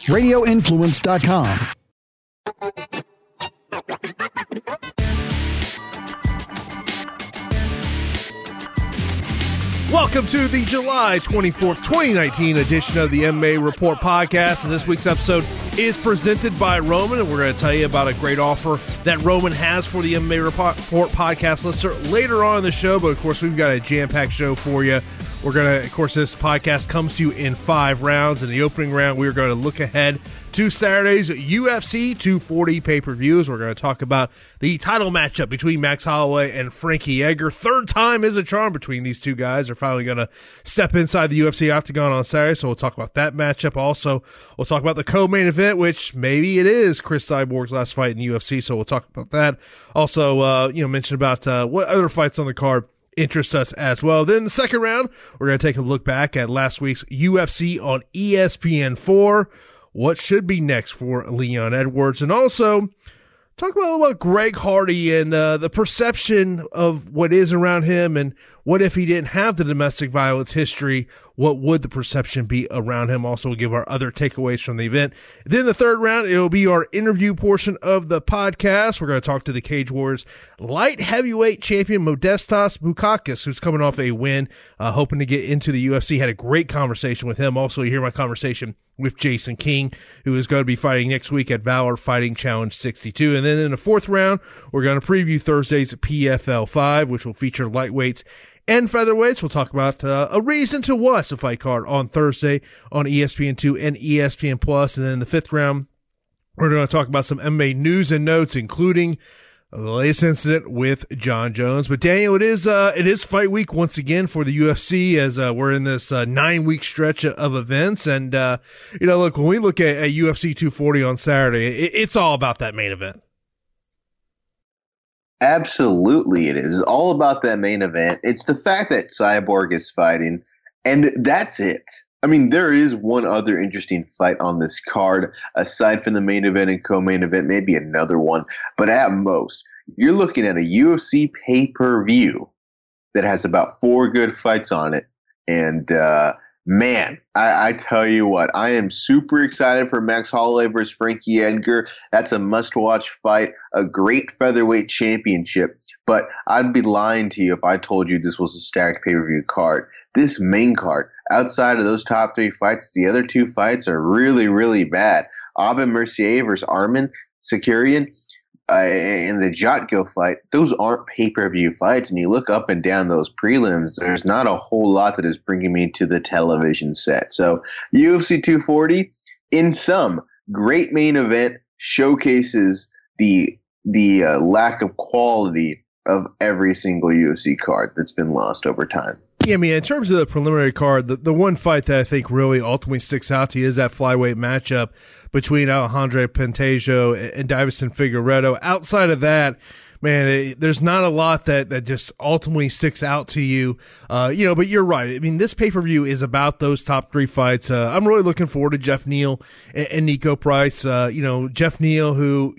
RadioInfluence.com. Welcome to the July 24th, 2019 edition of the MMA Report podcast. And this week's episode is presented by Roman, and we're going to tell you about a great offer that Roman has for the MMA Report podcast listener later on in the show. But, of course, we've got a jam-packed show for you. We're going to, of course, this podcast comes to you in 5 rounds. In the opening round, we're going to look ahead to Saturday's UFC 240 pay-per-views. We're going to talk about the title matchup between Max Holloway and Frankie Edgar. Third time is a charm between these two guys. They're finally going to step inside the UFC octagon on Saturday, so we'll talk about that matchup. Also, we'll talk about the co-main event, which maybe it is Chris Cyborg's last fight in the UFC, so we'll talk about that. Also, mention about what other fights on the card interest us as well. Then the second round, we're going to take a look back at last week's UFC on ESPN4. What should be next for Leon Edwards? And also talk about Greg Hardy and the perception of what is around him, and what if he didn't have the domestic violence history, what would the perception be around him? Also, we'll give our other takeaways from the event. Then the third round, it'll be our interview portion of the podcast. We're going to talk to the Cage Warriors light heavyweight champion Modestas Bukauskas, who's coming off a win, hoping to get into the UFC. Had a great conversation with him. Also, you hear my conversation with Jason King, who is going to be fighting next week at Valor Fighting Challenge 62. And then in the fourth round, we're going to preview Thursday's PFL 5, which will feature lightweights and featherweights. We'll talk about a reason to watch the fight card on Thursday on ESPN2 and ESPN Plus. And then in the fifth round, we're going to talk about some MMA news and notes, including the latest incident with John Jones. But Daniel, it is fight week once again for the UFC, as we're in this 9-week stretch of events. And look, when we look at UFC 240 on Saturday, it's all about that main event. Absolutely, it is all about that main event. It's the fact that Cyborg is fighting, and that's it. I mean, there is one other interesting fight on this card, aside from the main event and co-main event, maybe another one. But at most, you're looking at a UFC pay-per-view that has about 4 good fights on it. And, man, I tell you what, I am super excited for Max Holloway versus Frankie Edgar. That's a must-watch fight, a great featherweight championship. But I'd be lying to you if I told you this was a stacked pay-per-view card. This main card, outside of those top 3 fights, the other 2 fights are really, really bad. Aubin Mercier versus Arman Sakarian in the Jotko fight, those aren't pay-per-view fights. And you look up and down those prelims, there's not a whole lot that is bringing me to the television set. So UFC 240, in sum, great main event, showcases the lack of quality of every single UFC card that's been lost over time. Yeah, I mean, in terms of the preliminary card, the one fight that I think really ultimately sticks out to you is that flyweight matchup between Alejandro Pantoja and Davison Figueiredo. Outside of that, man, there's not a lot that just ultimately sticks out to you. But you're right. I mean, this pay-per-view is about those top 3 fights. I'm really looking forward to Jeff Neal and Nico Price. Jeff Neal, who,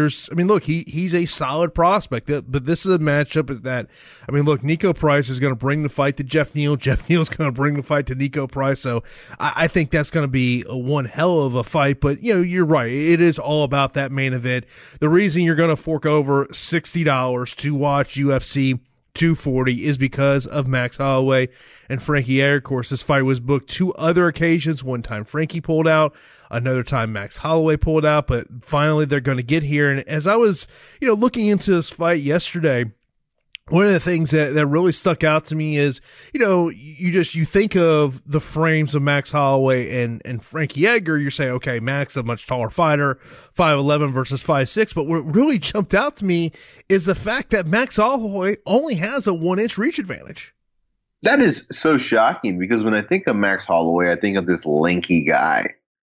he's a solid prospect, but this is a matchup that, Nico Price is going to bring the fight to Jeff Neal. Jeff Neal's going to bring the fight to Nico Price. So I think that's going to be one hell of a fight. But, you're right. It is all about that main event. The reason you're going to fork over $60 to watch UFC 240 is because of Max Holloway and Frankie Edgar. Of course, this fight was booked 2 other occasions. One time Frankie pulled out, another time Max Holloway pulled out, but finally they're going to get here. And as I was, looking into this fight yesterday, one of the things that really stuck out to me is, you think of the frames of Max Holloway and Frankie Edgar. You're saying, okay, Max, a much taller fighter, 5'11" versus 5'6". But what really jumped out to me is the fact that Max Holloway only has a 1-inch reach advantage. That is so shocking, because when I think of Max Holloway, I think of this lanky guy.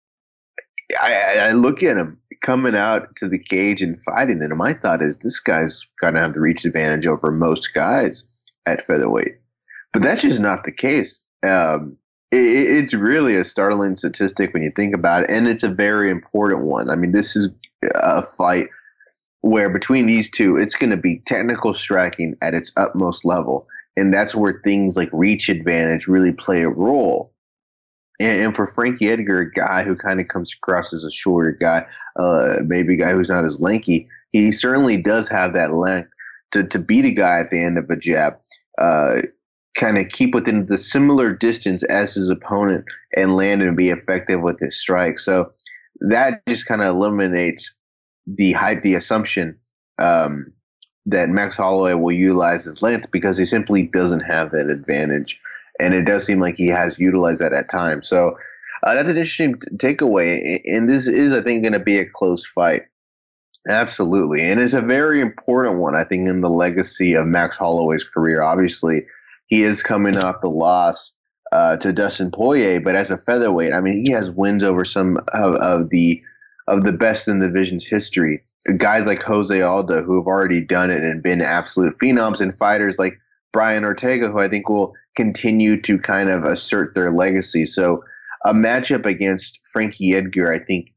I look at him coming out to the cage and fighting, and my thought is this guy's going to have the reach advantage over most guys at featherweight. But that's just not the case. It's really a startling statistic when you think about it, and it's a very important one. I mean, this is a fight where between these two, it's going to be technical striking at its utmost level, and that's where things like reach advantage really play a role. And for Frankie Edgar, a guy who kind of comes across as a shorter guy, maybe a guy who's not as lanky, he certainly does have that length to beat a guy at the end of a jab, kind of keep within the similar distance as his opponent and land and be effective with his strike. So that just kind of eliminates the assumption that Max Holloway will utilize his length, because he simply doesn't have that advantage. And it does seem like he has utilized that at times. So that's an interesting takeaway. And this is, I think, going to be a close fight. Absolutely. And it's a very important one, I think, in the legacy of Max Holloway's career. Obviously, he is coming off the loss to Dustin Poirier, but as a featherweight, I mean, he has wins over some of the best in the division's history. Guys like Jose Aldo, who have already done it and been absolute phenoms, and fighters like Brian Ortega, who I think will continue to kind of assert their legacy. So a matchup against Frankie Edgar, I think,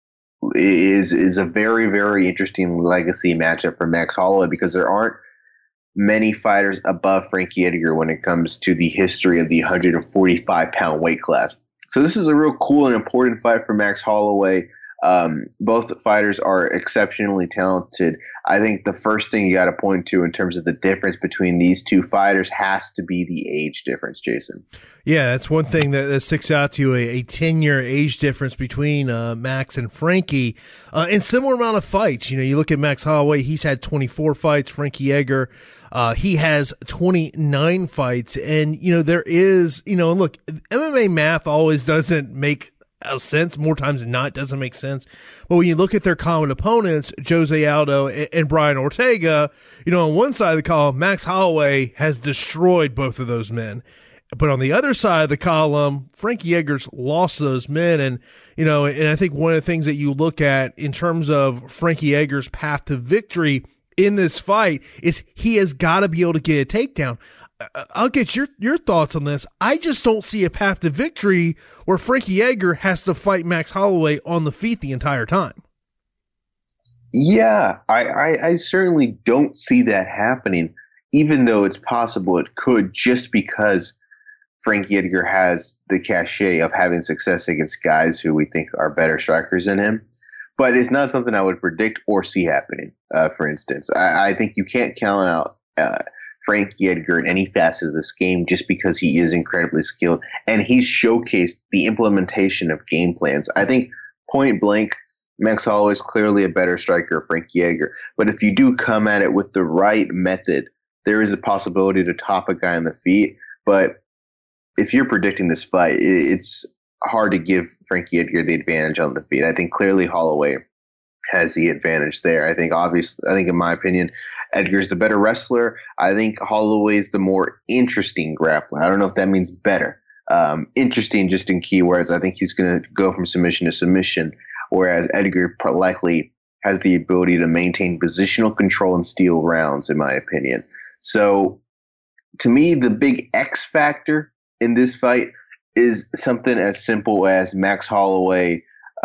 is a very, very interesting legacy matchup for Max Holloway, because there aren't many fighters above Frankie Edgar when it comes to the history of the 145-pound weight class. So this is a real cool and important fight for Max Holloway. Both fighters are exceptionally talented. I think the first thing you got to point to in terms of the difference between these two fighters has to be the age difference, Jason. Yeah, that's one thing that sticks out to you, a 10-year age difference between Max and Frankie. In similar amount of fights. You know, you look at Max Holloway, he's had 24 fights. Frankie Edgar, he has 29 fights. And, you know, there is, you know, look, MMA math always doesn't make sense. More times than not, doesn't make sense. But when you look at their common opponents, Jose Aldo and Brian Ortega, you know, on one side of the column, Max Holloway has destroyed both of those men. But on the other side of the column, Frankie Edgar's lost those men. And, you know, and I think one of the things that you look at in terms of Frankie Edgar's path to victory in this fight is he has got to be able to get a takedown. I'll get your thoughts on this. I just don't see a path to victory where Frankie Edgar has to fight Max Holloway on the feet the entire time. Yeah, I certainly don't see that happening, even though it's possible it could, just because Frankie Edgar has the cachet of having success against guys who we think are better strikers than him. But it's not something I would predict or see happening, for instance. I think you can't count out Frankie Edgar in any facet of this game just because he is incredibly skilled, and he's showcased the implementation of game plans. I think point blank, Max Holloway is clearly a better striker of Frankie Edgar, but if you do come at it with the right method, there is a possibility to top a guy on the feet. But if you're predicting this fight, it's hard to give Frankie Edgar the advantage on the feet. I think clearly Holloway has the advantage there. I think in my opinion, Edgar's the better wrestler. I think Holloway's the more interesting grappler. I don't know if that means better. Interesting just in keywords. I think he's going to go from submission to submission, whereas Edgar likely has the ability to maintain positional control and steal rounds, in my opinion. So to me, the big X factor in this fight is something as simple as Max Holloway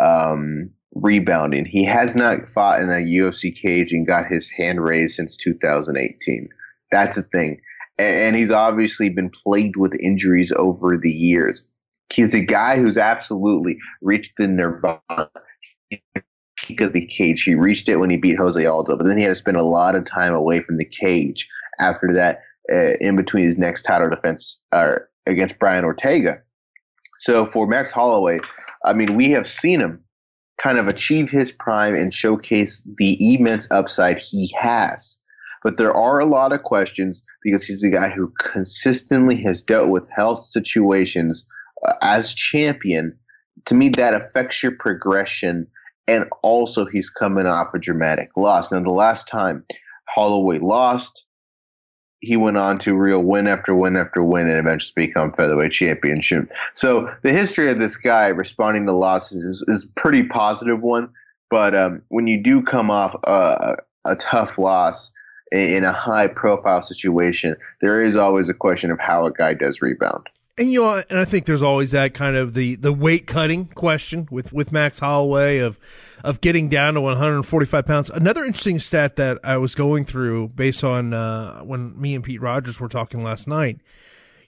rebounding. He has not fought in a UFC cage and got his hand raised since 2018. That's a thing. And he's obviously been plagued with injuries over the years. He's a guy who's absolutely reached the nirvana, peak of the cage. He reached it when he beat Jose Aldo, but then he had to spend a lot of time away from the cage after that, in between his next title defense against Brian Ortega. So for Max Holloway, I mean, we have seen him kind of achieve his prime and showcase the immense upside he has. But there are a lot of questions because he's a guy who consistently has dealt with health situations as champion. To me, that affects your progression, and also he's coming off a dramatic loss. Now, the last time Holloway lost, he went on to real win after win after win and eventually become featherweight championship. So the history of this guy responding to losses is a pretty positive one. But when you do come off a tough loss in a high-profile situation, there is always a question of how a guy does rebound. And and I think there's always that kind of the weight cutting question with Max Holloway of getting down to 145 pounds. Another interesting stat that I was going through based on when me and Pete Rogers were talking last night.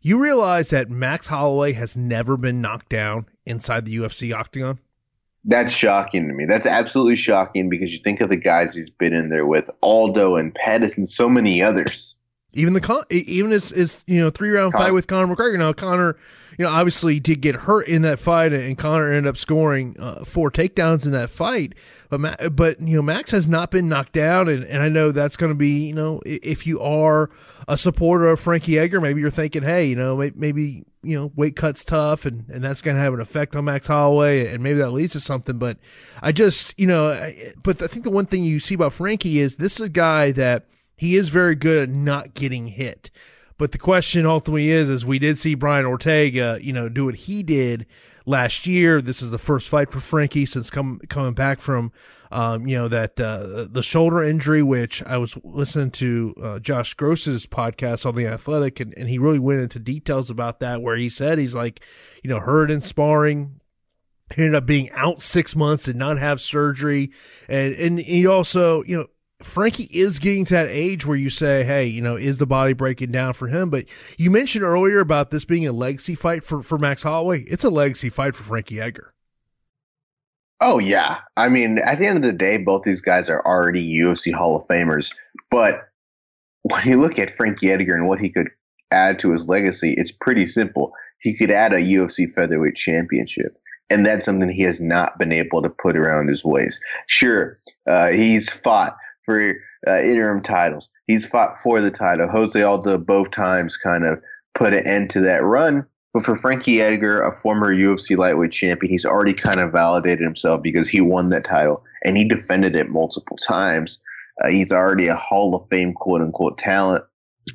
You realize that Max Holloway has never been knocked down inside the UFC octagon? That's shocking to me. That's absolutely shocking because you think of the guys he's been in there with, Aldo and Pettis and so many others. Even his 3-round fight with Conor McGregor. Now Conor, obviously did get hurt in that fight, and Conor ended up scoring 4 takedowns in that fight. But Max has not been knocked down, and I know that's going to be, if you are a supporter of Frankie Edgar, maybe you're thinking, hey, maybe weight cut's tough, and that's going to have an effect on Max Holloway, and maybe that leads to something. But I just, but I think the one thing you see about Frankie is this is a guy that he is very good at not getting hit. But the question ultimately is we did see Brian Ortega, do what he did last year. This is the first fight for Frankie since coming back from, the shoulder injury, which I was listening to Josh Gross's podcast on The Athletic, and he really went into details about that, where he said he's like, hurt in sparring. He ended up being out 6 months, did not have surgery. And he also, Frankie is getting to that age where you say, hey, is the body breaking down for him? But you mentioned earlier about this being a legacy fight for Max Holloway. It's a legacy fight for Frankie Edgar. Oh, yeah. I mean, at the end of the day, both these guys are already UFC Hall of Famers. But when you look at Frankie Edgar and what he could add to his legacy, it's pretty simple. He could add a UFC featherweight championship. And that's something he has not been able to put around his waist. Sure, he's fought for interim titles. He's fought for the title. Jose Aldo both times kind of put an end to that run. But for Frankie Edgar, a former UFC lightweight champion, he's already kind of validated himself because he won that title and he defended it multiple times. He's already a Hall of Fame quote-unquote talent.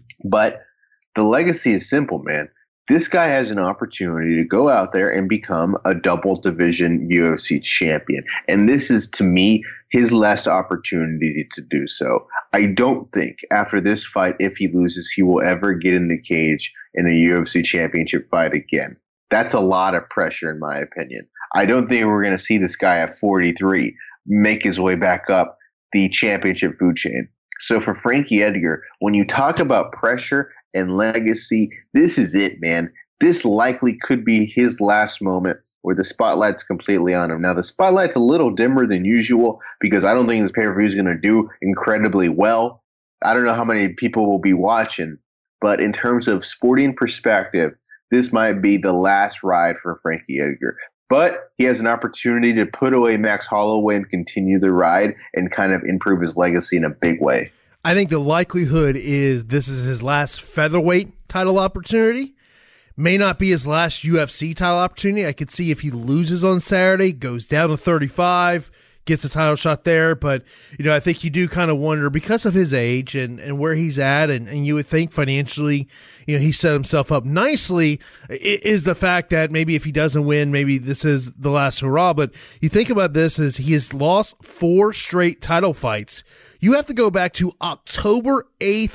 But the legacy is simple, man. This guy has an opportunity to go out there and become a double division UFC champion. And this is, to me, his last opportunity to do so. I don't think after this fight, if he loses, he will ever get in the cage in a UFC championship fight again. That's a lot of pressure, in my opinion. I don't think we're going to see this guy at 43 make his way back up the championship food chain. So for Frankie Edgar, when you talk about pressure and legacy, this is it, man. This likely could be his last moment where the spotlight's completely on him. Now, the spotlight's a little dimmer than usual because I don't think this pay-per-view is going to do incredibly well. I don't know how many people will be watching, but in terms of sporting perspective, this might be the last ride for Frankie Edgar. But he has an opportunity to put away Max Holloway and continue the ride and kind of improve his legacy in a big way. I think the likelihood is this is his last featherweight title opportunity. May not be his last UFC title opportunity. I could see if he loses on Saturday, goes down to 35, gets a title shot there. But, I think you do kind of wonder because of his age and where he's at. And you would think financially, he set himself up nicely, is the fact that maybe if he doesn't win, maybe this is the last hurrah. But you think about this as he has lost 4 straight title fights. You have to go back to October 8th,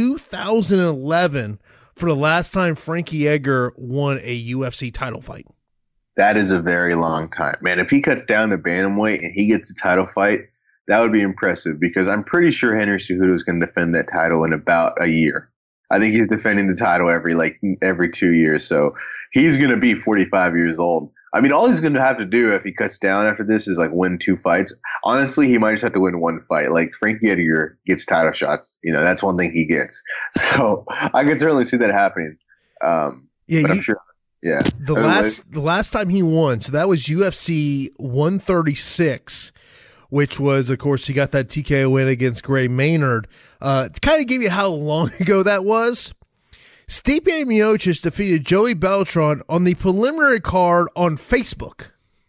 2011 for the last time Frankie Edgar won a UFC title fight. That is a very long time. Man, if he cuts down to bantamweight and he gets a title fight, that would be impressive because I'm pretty sure Henry Cejudo is going to defend that title in about a year. I think he's defending the title every 2 years. So he's going to be 45 years old. I mean, all he's going to have to do if he cuts down after this is win 2 fights. Honestly, he might just have to win 1 fight. Frankie Edgar gets title shots. That's one thing he gets. So I can certainly see that happening. But I'm sure. Yeah. The last time he won, so that was UFC 136, which was, of course, he got that TKO win against Gray Maynard. To kind of give you how long ago that was, Stipe Miocic defeated Joey Beltran on the preliminary card on Facebook.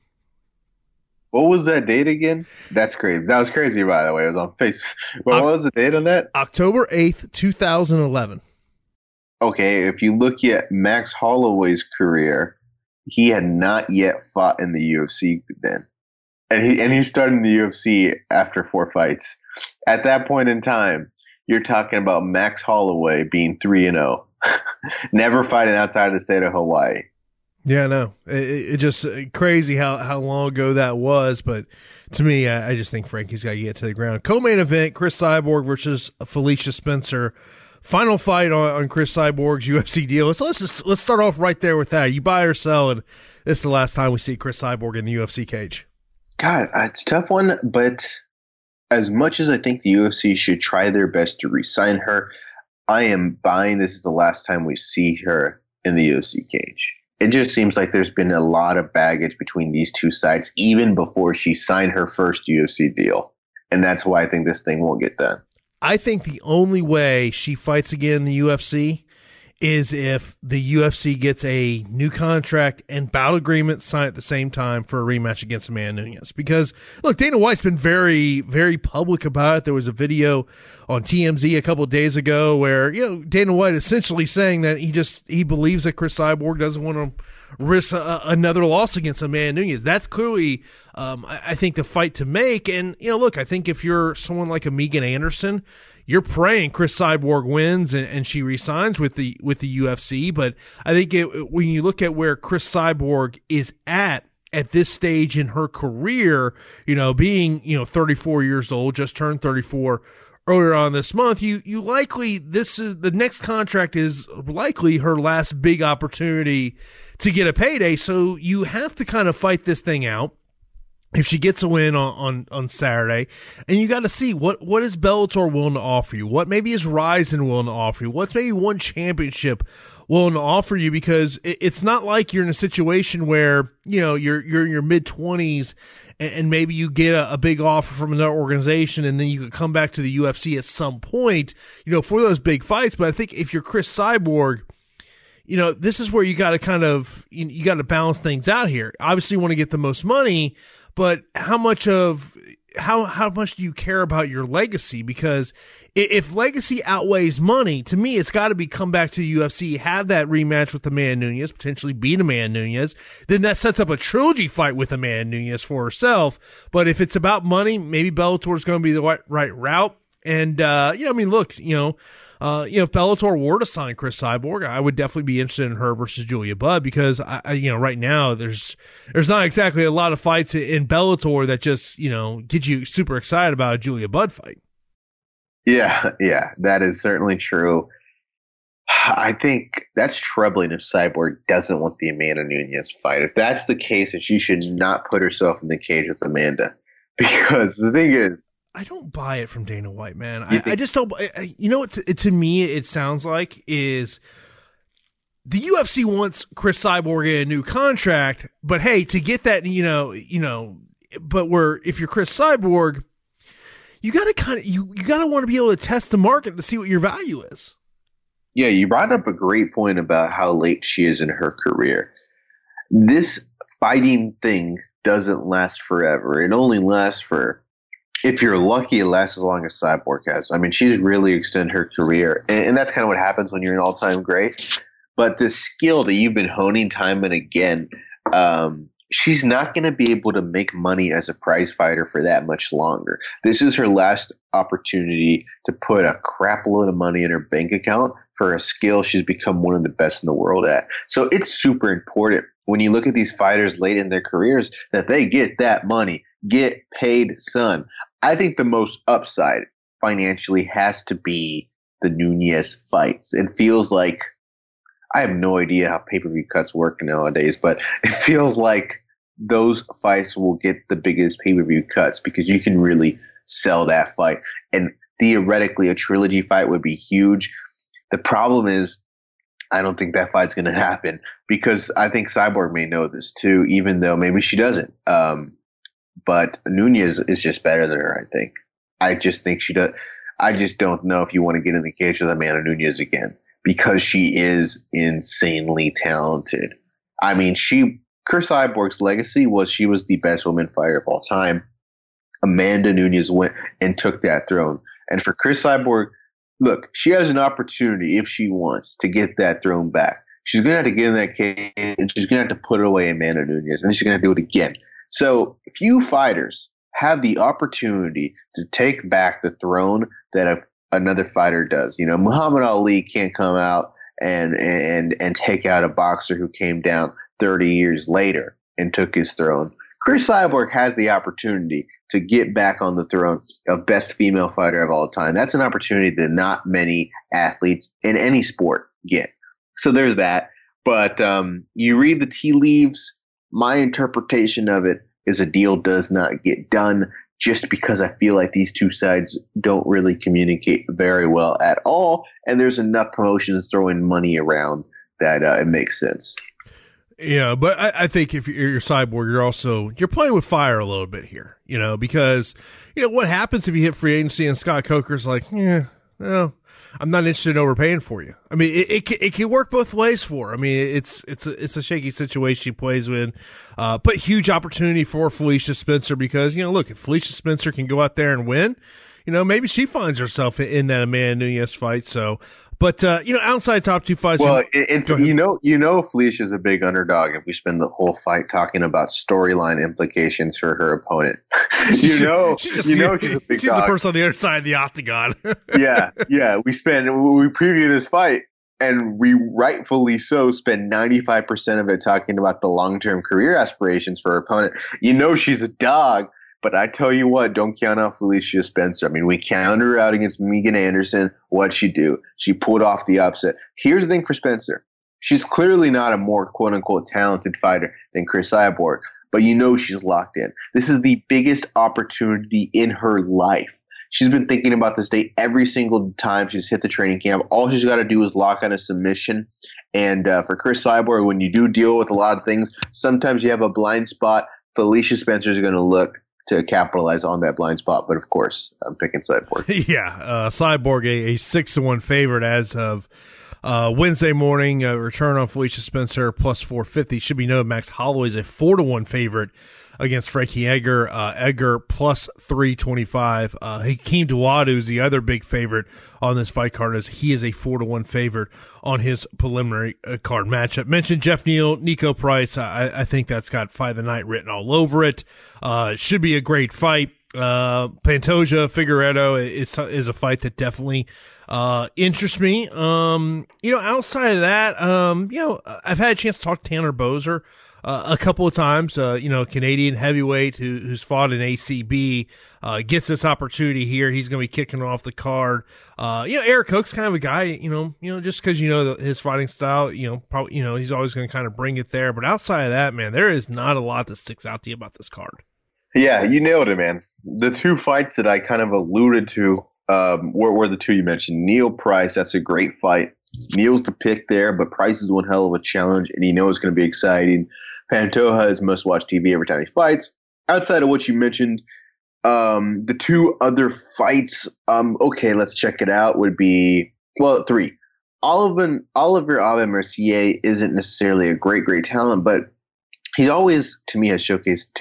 What was that date again? That's crazy. That was crazy, by the way. It was on Facebook. What was the date on that? October 8th, 2011. Okay, if you look at Max Holloway's career, he had not yet fought in the UFC then. And he started in the UFC after 4 fights. At that point in time, you're talking about Max Holloway being 3-0. Never fighting outside the state of Hawaii. Yeah, no, it just crazy how long ago that was. But to me, I just think Frankie's got to get to the ground. Co-main event: Chris Cyborg versus Felicia Spencer. Final fight on Chris Cyborg's UFC deal. Let's start off right there with that. You buy or sell, and this is the last time we see Chris Cyborg in the UFC cage. God, it's a tough one, but as much as I think the UFC should try their best to re-sign her, I am buying this is the last time we see her in the UFC cage. It just seems like there's been a lot of baggage between these two sides, even before she signed her first UFC deal. And that's why I think this thing won't get done. I think the only way she fights again in the UFC is if the UFC gets a new contract and bout agreement signed at the same time for a rematch against Amanda Nunes. Because, look, Dana White's been very, very public about it. There was a video on TMZ a couple of days ago where, Dana White essentially saying that he believes that Chris Cyborg doesn't want to risk another loss against Amanda Nunes. That's clearly, I think, the fight to make. And, look, I think if you're someone like a Megan Anderson, you're praying Chris Cyborg wins and she resigns with the UFC. But I think when you look at where Chris Cyborg is at this stage in her career, being 34 years old, just turned 34 earlier on this month, you likely, the next contract is likely her last big opportunity to get a payday. So you have to kind of fight this thing out if she gets a win on Saturday, and you got to see what is Bellator willing to offer you, what maybe is Rizin willing to offer you, what's maybe one championship willing to offer you, because it's not like you're in a situation where you're in your mid-20s and maybe you get a big offer from another organization and then you could come back to the UFC at some point, for those big fights. But I think if you're Chris Cyborg, this is where you got to kind of, you got to balance things out here. Obviously you want to get the most money, but how much do you care about your legacy? Because if legacy outweighs money, to me, it's got to be come back to the UFC, have that rematch with Amanda Nunes, potentially beat Amanda Nunes. Then that sets up a trilogy fight with Amanda Nunes for herself. But if it's about money, maybe Bellator is going to be the right route. And, look, if Bellator were to sign Chris Cyborg, I would definitely be interested in her versus Julia Budd, because right now there's not exactly a lot of fights in Bellator that just, get you super excited about a Julia Budd fight. Yeah, that is certainly true. I think that's troubling if Cyborg doesn't want the Amanda Nunes fight. If that's the case, then she should not put herself in the cage with Amanda, because the thing is, I don't buy it from Dana White, man. I just don't. What to me it sounds like is the UFC wants Chris Cyborg in a new contract, but hey, to get that, but if you're Chris Cyborg, you gotta you gotta want to be able to test the market to see what your value is. Yeah, you brought up a great point about how late she is in her career. This fighting thing doesn't last forever. It only lasts for, if you're lucky, it lasts as long as Cyborg has. I mean, she's really extended her career, and that's kind of what happens when you're an all-time great. But the skill that you've been honing time and again, she's not going to be able to make money as a prize fighter for that much longer. This is her last opportunity to put a crap load of money in her bank account for a skill she's become one of the best in the world at. So it's super important when you look at these fighters late in their careers that they get that money, get paid, son. I think the most upside financially has to be the Nunes fights. It feels like, I have no idea how pay-per-view cuts work nowadays, but it feels like those fights will get the biggest pay-per-view cuts because you can really sell that fight. And theoretically, a trilogy fight would be huge. The problem is, I don't think that fight's going to happen because I think Cyborg may know this too, even though maybe she doesn't. But Nunes is just better than her, I think. I just think she does. I just don't know if you want to get in the cage with Amanda Nunes again because she is insanely talented. I mean, Chris Cyborg's legacy was she was the best woman fighter of all time. Amanda Nunes went and took that throne. And for Chris Cyborg, look, she has an opportunity if she wants to get that throne back. She's going to have to get in that cage and she's going to have to put away Amanda Nunes, and then she's going to do it again. So few fighters have the opportunity to take back the throne that another fighter does. You know, Muhammad Ali can't come out and take out a boxer who came down 30 years later and took his throne. Chris Cyborg has the opportunity to get back on the throne of best female fighter of all time. That's an opportunity that not many athletes in any sport get. So there's that. But you read the tea leaves. My interpretation of it is a deal does not get done, just because I feel like these two sides don't really communicate very well at all. And there's enough promotions throwing money around that it makes sense. Yeah, but I think if you're Cyborg, you're playing with fire a little bit here, because, what happens if you hit free agency and Scott Coker's like, well, I'm not interested in overpaying for you. I mean, it can work both ways for her. I mean, it's a shaky situation she plays with, but huge opportunity for Felicia Spencer because, look, if Felicia Spencer can go out there and win, maybe she finds herself in that Amanda Nunes fight. So, but outside top two fights. Well, it's Felicia's a big underdog if we spend the whole fight talking about storyline implications for her opponent. she's a big she's dog. the person on the other side of the octagon. yeah. We preview this fight, and we rightfully so spend 95% of it talking about the long-term career aspirations for her opponent. She's a dog. But I tell you what, don't count out Felicia Spencer. I mean, we counted her out against Megan Anderson. What'd she do? She pulled off the upset. Here's the thing for Spencer. She's clearly not a more quote-unquote talented fighter than Chris Cyborg, but she's locked in. This is the biggest opportunity in her life. She's been thinking about this day every single time she's hit the training camp. All she's got to do is lock on a submission. And for Chris Cyborg, when you do deal with a lot of things, sometimes you have a blind spot. Felicia Spencer is going to look to capitalize on that blind spot. But of course, I'm picking Cyborg. Yeah. Cyborg, a 6-1 favorite as of Wednesday morning. Return on Felicia Spencer plus 450. Should be noted, Max Holloway is a 4-1 favorite against Frankie Edgar. Edgar plus 325. Hakeem Dawodu is the other big favorite on this fight card, as he is a 4-1 favorite on his preliminary card matchup. Mentioned Jeff Neal, Nico Price. I think that's got fight of the night written all over it. Should be a great fight. Pantoja Figueiredo is a fight that definitely interests me. Outside of that, I've had a chance to talk to Tanner Boser a couple of times. Canadian heavyweight who's fought in ACB, gets this opportunity here. He's going to be kicking off the card. Eric Hook's kind of a guy, just because his fighting style, probably, he's always going to kind of bring it there. But outside of that, man, there is not a lot that sticks out to you about this card. Yeah, you nailed it, man. The two fights that I kind of alluded to were the two you mentioned. Neal Price, that's a great fight. Neal's the pick there, but Price is one hell of a challenge, and it's going to be exciting. Pantoja is must-watch TV every time he fights. Outside of what you mentioned, the two other fights, okay, let's check it out, would be, three. Oliver Aubin Mercier isn't necessarily a great talent, but he's always, to me, has showcased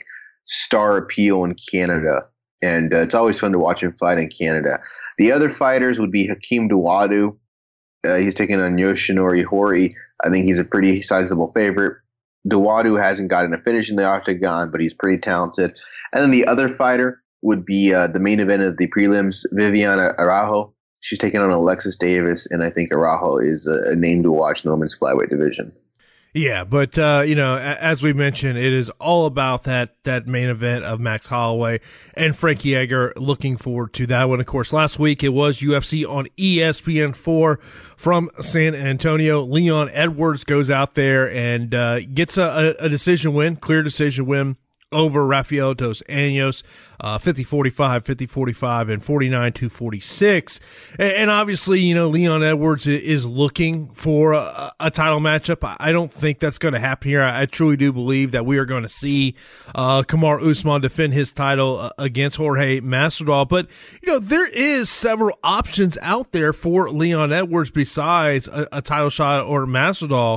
star appeal in Canada, and it's always fun to watch him fight in Canada. The other fighters would be Hakeem Dawodu. He's taking on Yoshinori Horii. I think he's a pretty sizable favorite. Dawodu hasn't gotten a finish in the octagon, but he's pretty talented. And then the other fighter would be the main event of the prelims, Viviana Araujo. She's taking on Alexis Davis, and I think Araujo is a name to watch in the women's flyweight division. Yeah, but as we mentioned, it is all about that main event of Max Holloway and Frankie Edgar. Looking forward to that one. Of course, last week it was UFC on ESPN4 from San Antonio. Leon Edwards goes out there and gets a decision win, clear decision win over Rafael dos Anjos, 50-45, 50-45, and 49-46. And obviously, Leon Edwards is looking for a title matchup. I don't think that's going to happen here. I truly do believe that we are going to see Kamaru Usman defend his title against Jorge Masvidal. But, there is several options out there for Leon Edwards besides a title shot or Masvidal.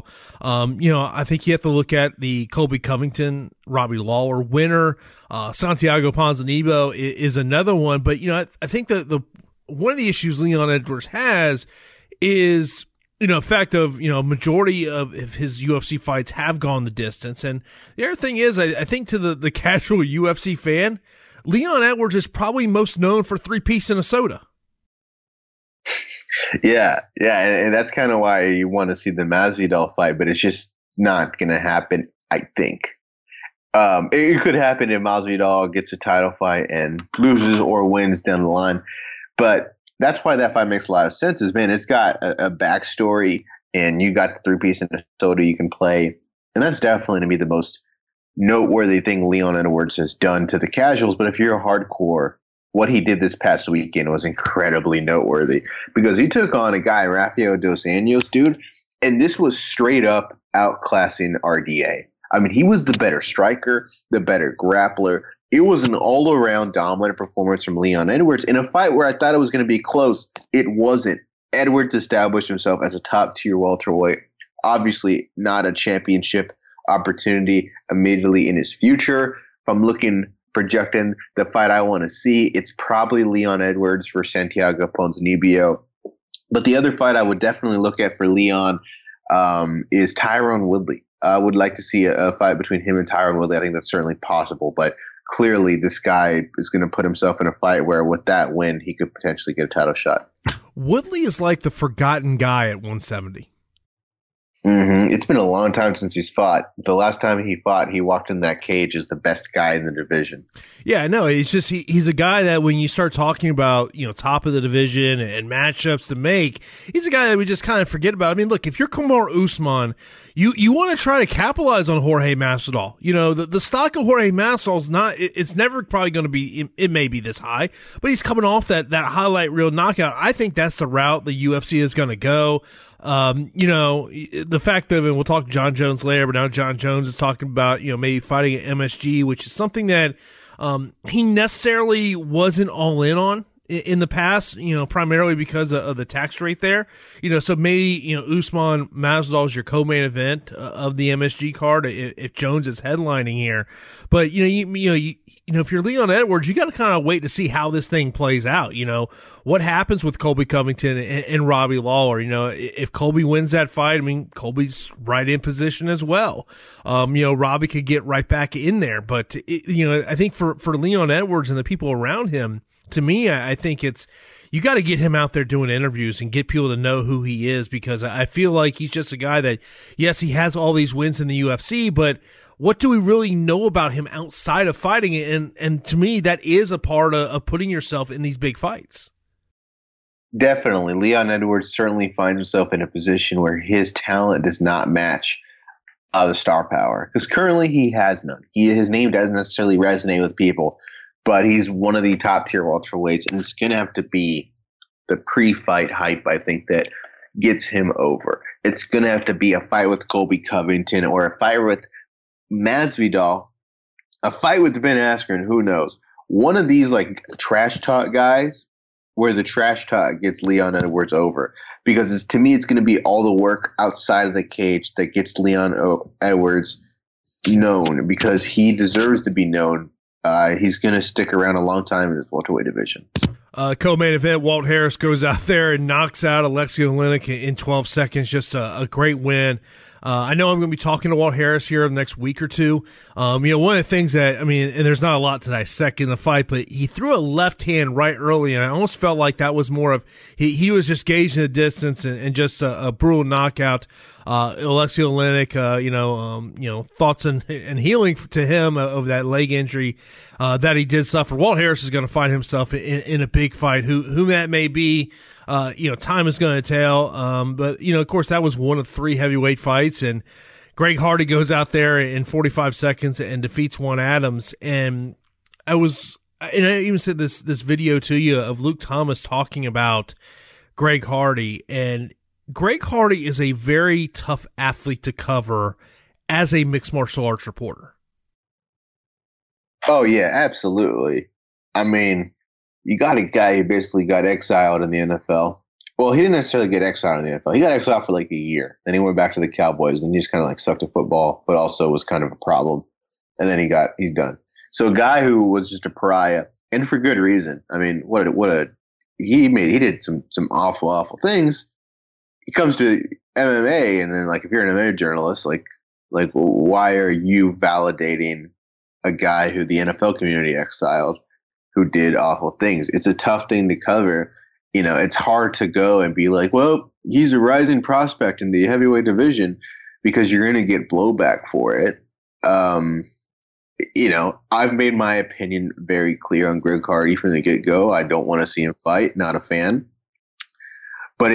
I think you have to look at the Colby Covington, Robbie Lawler winner. Santiago Ponzinibbio is another one, but I think the one of the issues Leon Edwards has is fact of majority of his UFC fights have gone the distance, and the other thing is I think to the casual UFC fan, Leon Edwards is probably most known for 3-piece and a soda. Yeah, and that's kind of why you want to see the Masvidal fight, but it's just not going to happen, I think. It could happen if Masvidal gets a title fight and loses or wins down the line. But that's why that fight makes a lot of sense. Is, man, it's got a backstory, and you got the three-piece in Minnesota you can play. And that's definitely to be the most noteworthy thing Leon Edwards has done to the casuals. But if you're a hardcore, what he did this past weekend was incredibly noteworthy because he took on a guy, Rafael Dos Anjos, dude, and this was straight up outclassing RDA. I mean, he was the better striker, the better grappler. It was an all-around dominant performance from Leon Edwards in a fight where I thought it was going to be close. It wasn't. Edwards established himself as a top-tier welterweight. Obviously, not a championship opportunity immediately in his future. If I'm projecting the fight I want to see, it's probably Leon Edwards for Santiago Ponzinibbio. But the other fight I would definitely look at for Leon is Tyron Woodley. I would like to see a fight between him and Tyron Woodley. I think that's certainly possible, but clearly this guy is going to put himself in a fight where with that win, he could potentially get a title shot. Woodley is like the forgotten guy at 170. It's been a long time since he's fought. The last time he fought, he walked in that cage as the best guy in the division. Yeah, no, it's just he's a guy that when you start talking about, top of the division and matchups to make, he's a guy that we just kind of forget about. I mean, look, if you're Kamaru Usman, you want to try to capitalize on Jorge Masvidal. The stock of Jorge Masvidal is not, it's never probably going to be, it may be this high, but he's coming off that highlight reel knockout. I think that's the route the UFC is going to go. The fact of, and we'll talk John Jones later, but now John Jones is talking about, maybe fighting at MSG, which is something that, he necessarily wasn't all in on in the past, primarily because of the tax rate there, so maybe, Usman Masvidal is your co-main event of the MSG card if Jones is headlining here. But, if you're Leon Edwards, you got to kind of wait to see how this thing plays out. What happens with Colby Covington and Robbie Lawler? If Colby wins that fight, I mean, Colby's right in position as well. Robbie could get right back in there. But, I think for Leon Edwards and the people around him, to me, I think you got to get him out there doing interviews and get people to know who he is, because I feel like he's just a guy that, yes, he has all these wins in the UFC, but what do we really know about him outside of fighting it? And to me, that is a part of putting yourself in these big fights. Definitely. Leon Edwards certainly finds himself in a position where his talent does not match the star power, because currently he has none. His name doesn't necessarily resonate with people, but he's one of the top tier welterweights, and it's going to have to be the pre-fight hype, I think, that gets him over. It's going to have to be a fight with Colby Covington or a fight with Masvidal, a fight with Ben Askren, who knows? One of these like trash talk guys where the trash talk gets Leon Edwards over, because to me it's going to be all the work outside of the cage that gets Leon Edwards known, because he deserves to be known. He's going to stick around a long time in this welterweight division. Co-main event, Walt Harris goes out there and knocks out Alexei Oleinik in 12 seconds. Just a great win. I know I'm going to be talking to Walt Harris here in the next week or two. One of the things that, and there's not a lot to dissect in the fight, but he threw a left hand right early, and I almost felt like that was more of, he was just gauging the distance and just a brutal knockout. Alexei Oleinik, thoughts and healing to him of that leg injury, that he did suffer. Walt Harris is going to find himself in a big fight, who that may be. Time is going to tell. But of course, that was one of 3 heavyweight fights, and Greg Hardy goes out there in 45 seconds and defeats Juan Adams. And I even said this video to you of Luke Thomas talking about Greg Hardy, and Greg Hardy is a very tough athlete to cover as a mixed martial arts reporter. Oh yeah, absolutely. You got a guy who basically got exiled in the NFL. Well, he didn't necessarily get exiled in the NFL. He got exiled for like a year. Then he went back to the Cowboys, and he just kind of like sucked at football, but also was kind of a problem. And then he's done. So a guy who was just a pariah, and for good reason. He did some awful things. He comes to MMA, and then like if you're an MMA journalist, like why are you validating a guy who the NFL community exiled, who did awful things? It's a tough thing to cover. It's hard to go and be like, well, he's a rising prospect in the heavyweight division, because you're going to get blowback for it. I've made my opinion very clear on Greg Hardy from the get-go. I don't want to see him fight. Not a fan. But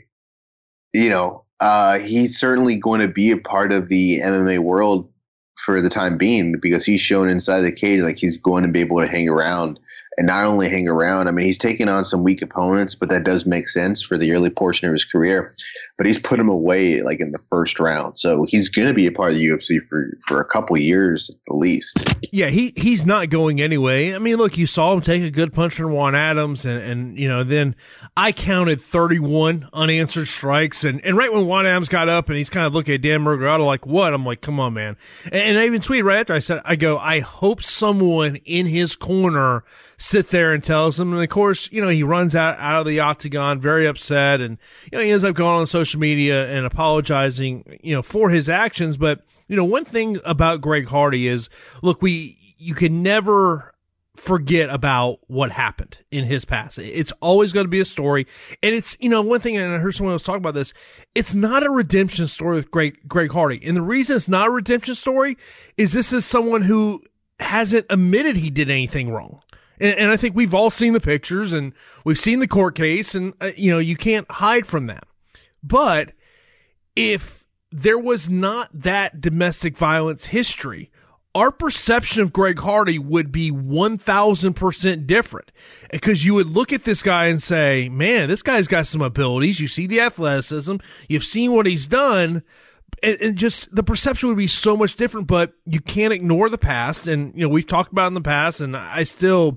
he's certainly going to be a part of the MMA world for the time being because he's shown inside the cage like he's going to be able to hang around. And not only hang around, I mean, he's taken on some weak opponents, but that does make sense for the early portion of his career. But he's put him away like in the first round. So he's going to be a part of the UFC for a couple years at the least. Yeah, he's not going anyway. I mean, look, you saw him take a good punch from Juan Adams, and then I counted 31 unanswered strikes. And right when Juan Adams got up and he's kind of looking at Dan Murgado like, what? I'm like, come on, man. And I even tweeted right after I hope someone in his corner sits there and tells him. And of course, he runs out of the octagon very upset, and he ends up going on social media and apologizing, for his actions. But one thing about Greg Hardy is, look, you can never forget about what happened in his past. It's always going to be a story. And it's, one thing, and I heard someone else talk about this, it's not a redemption story with Greg Hardy. And the reason it's not a redemption story is this is someone who hasn't admitted he did anything wrong. And I think we've all seen the pictures and we've seen the court case, and, you can't hide from that. But if there was not that domestic violence history, our perception of Greg Hardy would be 1,000% different, because you would look at this guy and say, man, this guy's got some abilities. You see the athleticism, you've seen what he's done, and just the perception would be so much different. But you can't ignore the past. And, we've talked about it in the past, and I still,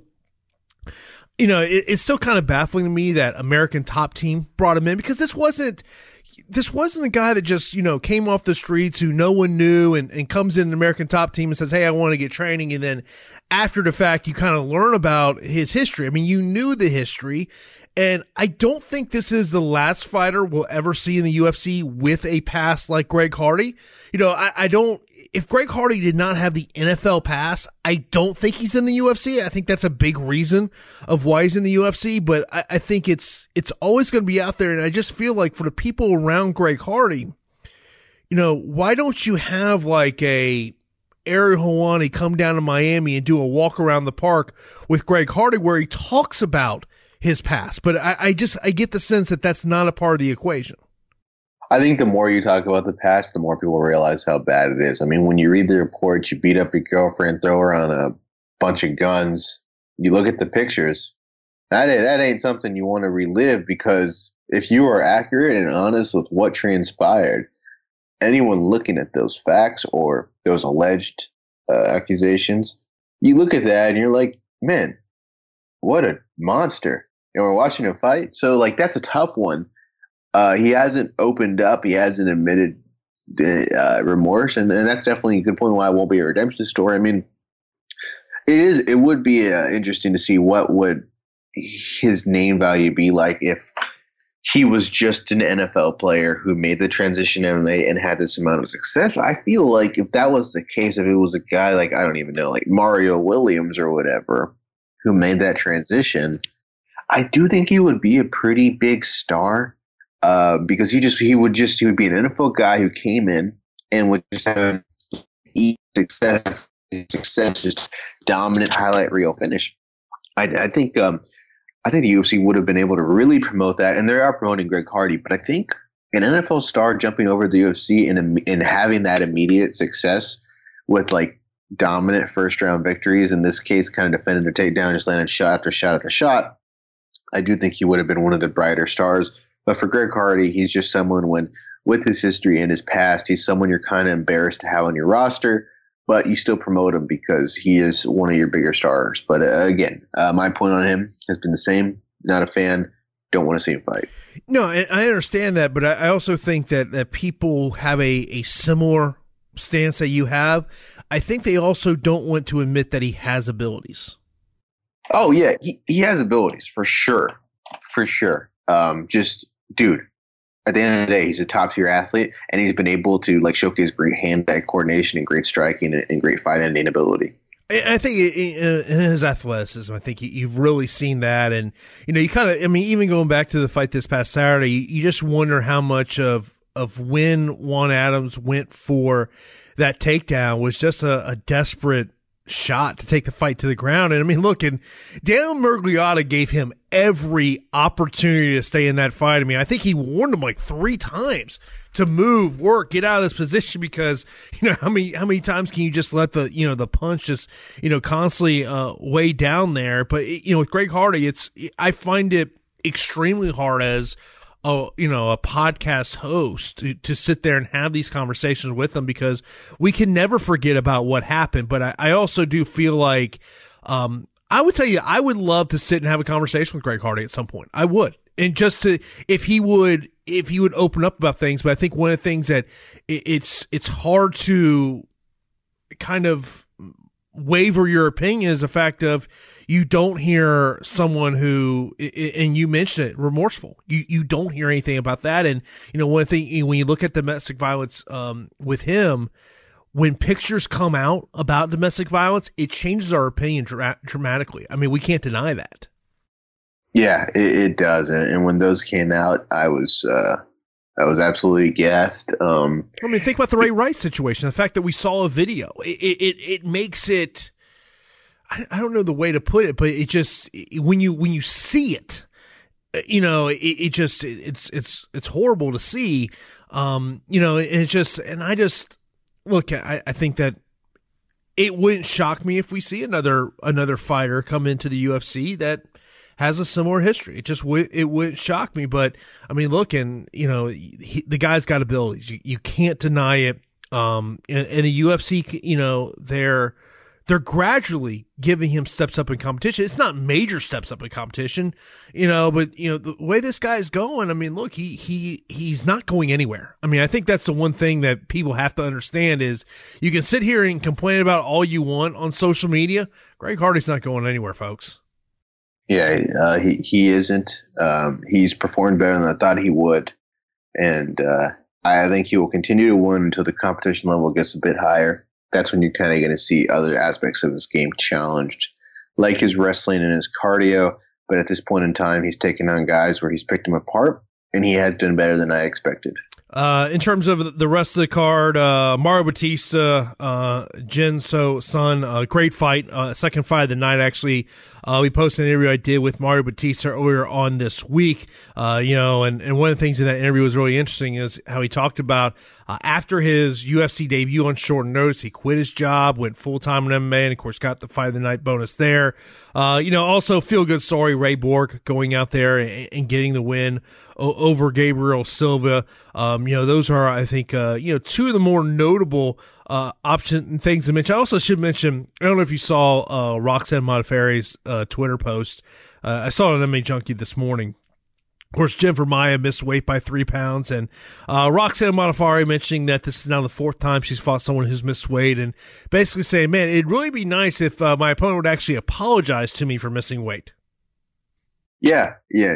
it's still kind of baffling to me that American Top Team brought him in, because this wasn't a guy that just, came off the streets who no one knew and comes in an American Top Team and says, hey, I want to get training. And then after the fact, you kind of learn about his history. I mean, you knew the history, and I don't think this is the last fighter we'll ever see in the UFC with a past like Greg Hardy. If Greg Hardy did not have the NFL pass, I don't think he's in the UFC. I think that's a big reason of why he's in the UFC, but I think it's always going to be out there. And I just feel like for the people around Greg Hardy, why don't you have like a Ariel Helwani come down to Miami and do a walk around the park with Greg Hardy where he talks about his past? But I get the sense that that's not a part of the equation. I think the more you talk about the past, the more people realize how bad it is. I mean, when you read the reports, you beat up your girlfriend, throw her on a bunch of guns, you look at the pictures, that ain't something you want to relive, because if you are accurate and honest with what transpired, anyone looking at those facts or those alleged accusations, you look at that and you're like, man, what a monster. And we're watching him fight. So, like, that's a tough one. He hasn't opened up. He hasn't admitted remorse, and that's definitely a good point why it won't be a redemption story. I mean, it would be interesting to see what would his name value be like if he was just an NFL player who made the transition to MMA and had this amount of success. I feel like if that was the case, if it was a guy like, I don't even know, like Mario Williams or whatever, who made that transition, I do think he would be a pretty big star. Because he would be an NFL guy who came in and would just have success, just dominant highlight reel finish. I think the UFC would have been able to really promote that, and they are promoting Greg Hardy. But I think an NFL star jumping over to the UFC and having that immediate success with like dominant first round victories, in this case, kind of defended a takedown, just landed shot after shot after shot, I do think he would have been one of the brighter stars. But for Greg Hardy, he's just someone with his history and his past, he's someone you're kind of embarrassed to have on your roster, but you still promote him because he is one of your bigger stars. But again, my point on him has been the same. Not a fan. Don't want to see him fight. No, I understand that, but I also think that people have a similar stance that you have. I think they also don't want to admit that he has abilities. Oh, yeah. He has abilities, for sure. For sure. Dude, at the end of the day, he's a top-tier athlete, and he's been able to like showcase great hand-eye coordination and great striking and great fight-ending ability. I think in his athleticism, I think you've really seen that. And, you kind of, I mean, even going back to the fight this past Saturday, you just wonder how much of when Juan Adams went for that takedown was just a desperate shot to take the fight to the ground. And I mean, look, and Daniel Miragliotta gave him every opportunity to stay in that fight. I mean, I think he warned him like 3 times to move, work, get out of this position, because, you know, how many times can you just let the, you know, the punch just, you know, constantly weigh down there. But, you know, with Greg Hardy, I find it extremely hard as a podcast host to sit there and have these conversations with them, because we can never forget about what happened. But I also do feel like, I would tell you, I would love to sit and have a conversation with Greg Hardy at some point. I would. And just to, if he would open up about things. But I think one of the things that it's hard to kind of waver your opinion is the fact of, you don't hear someone who, and you mentioned it, remorseful. You don't hear anything about that. And, you know, one thing, when you look at domestic violence with him, when pictures come out about domestic violence, it changes our opinion dramatically. I mean, we can't deny that. Yeah, it does. And when those came out, I was absolutely gassed. I mean, think about the Ray Rice situation. The fact that we saw a video, it makes it, I don't know the way to put it, but it just, when you see it, you know, it's horrible to see, you know, I think that it wouldn't shock me if we see another fighter come into the UFC that has a similar history. It wouldn't shock me. But I mean, look, and you know, the guy's got abilities. You can't deny it. In the UFC, you know, they're gradually giving him steps up in competition. It's not major steps up in competition, you know, but you know, the way this guy's going, I mean, look, he's not going anywhere. I mean, I think that's the one thing that people have to understand is, you can sit here and complain about all you want on social media. Greg Hardy's not going anywhere, folks. Yeah, he isn't. He's performed better than I thought he would. And I think he will continue to win until the competition level gets a bit higher. That's when you're kind of going to see other aspects of his game challenged, like his wrestling and his cardio. But at this point in time, he's taken on guys where he's picked them apart, and he has done better than I expected. In terms of the rest of the card, Mario Batista, Jin So Sun, great fight. Second fight of the night, actually. We posted an interview I did with Mario Batista earlier on this week. You know, and one of the things in that interview was really interesting is how he talked about, after his UFC debut on short notice, he quit his job, went full-time in MMA, and of course got the fight of the night bonus there. You know, also feel good story, Ray Borg going out there and getting the win over Gabriel Silva. You know, those are, I think, you know, two of the more notable option and things to mention. I also should mention, I don't know if you saw Roxanne Modafferi's Twitter post. I saw it on MMA Junkie this morning. Of course, Jennifer Maia missed weight by 3 pounds, and Roxanne Modafferi mentioning that this is now the 4th time she's fought someone who's missed weight, and basically saying, man, it'd really be nice if my opponent would actually apologize to me for missing weight. Yeah,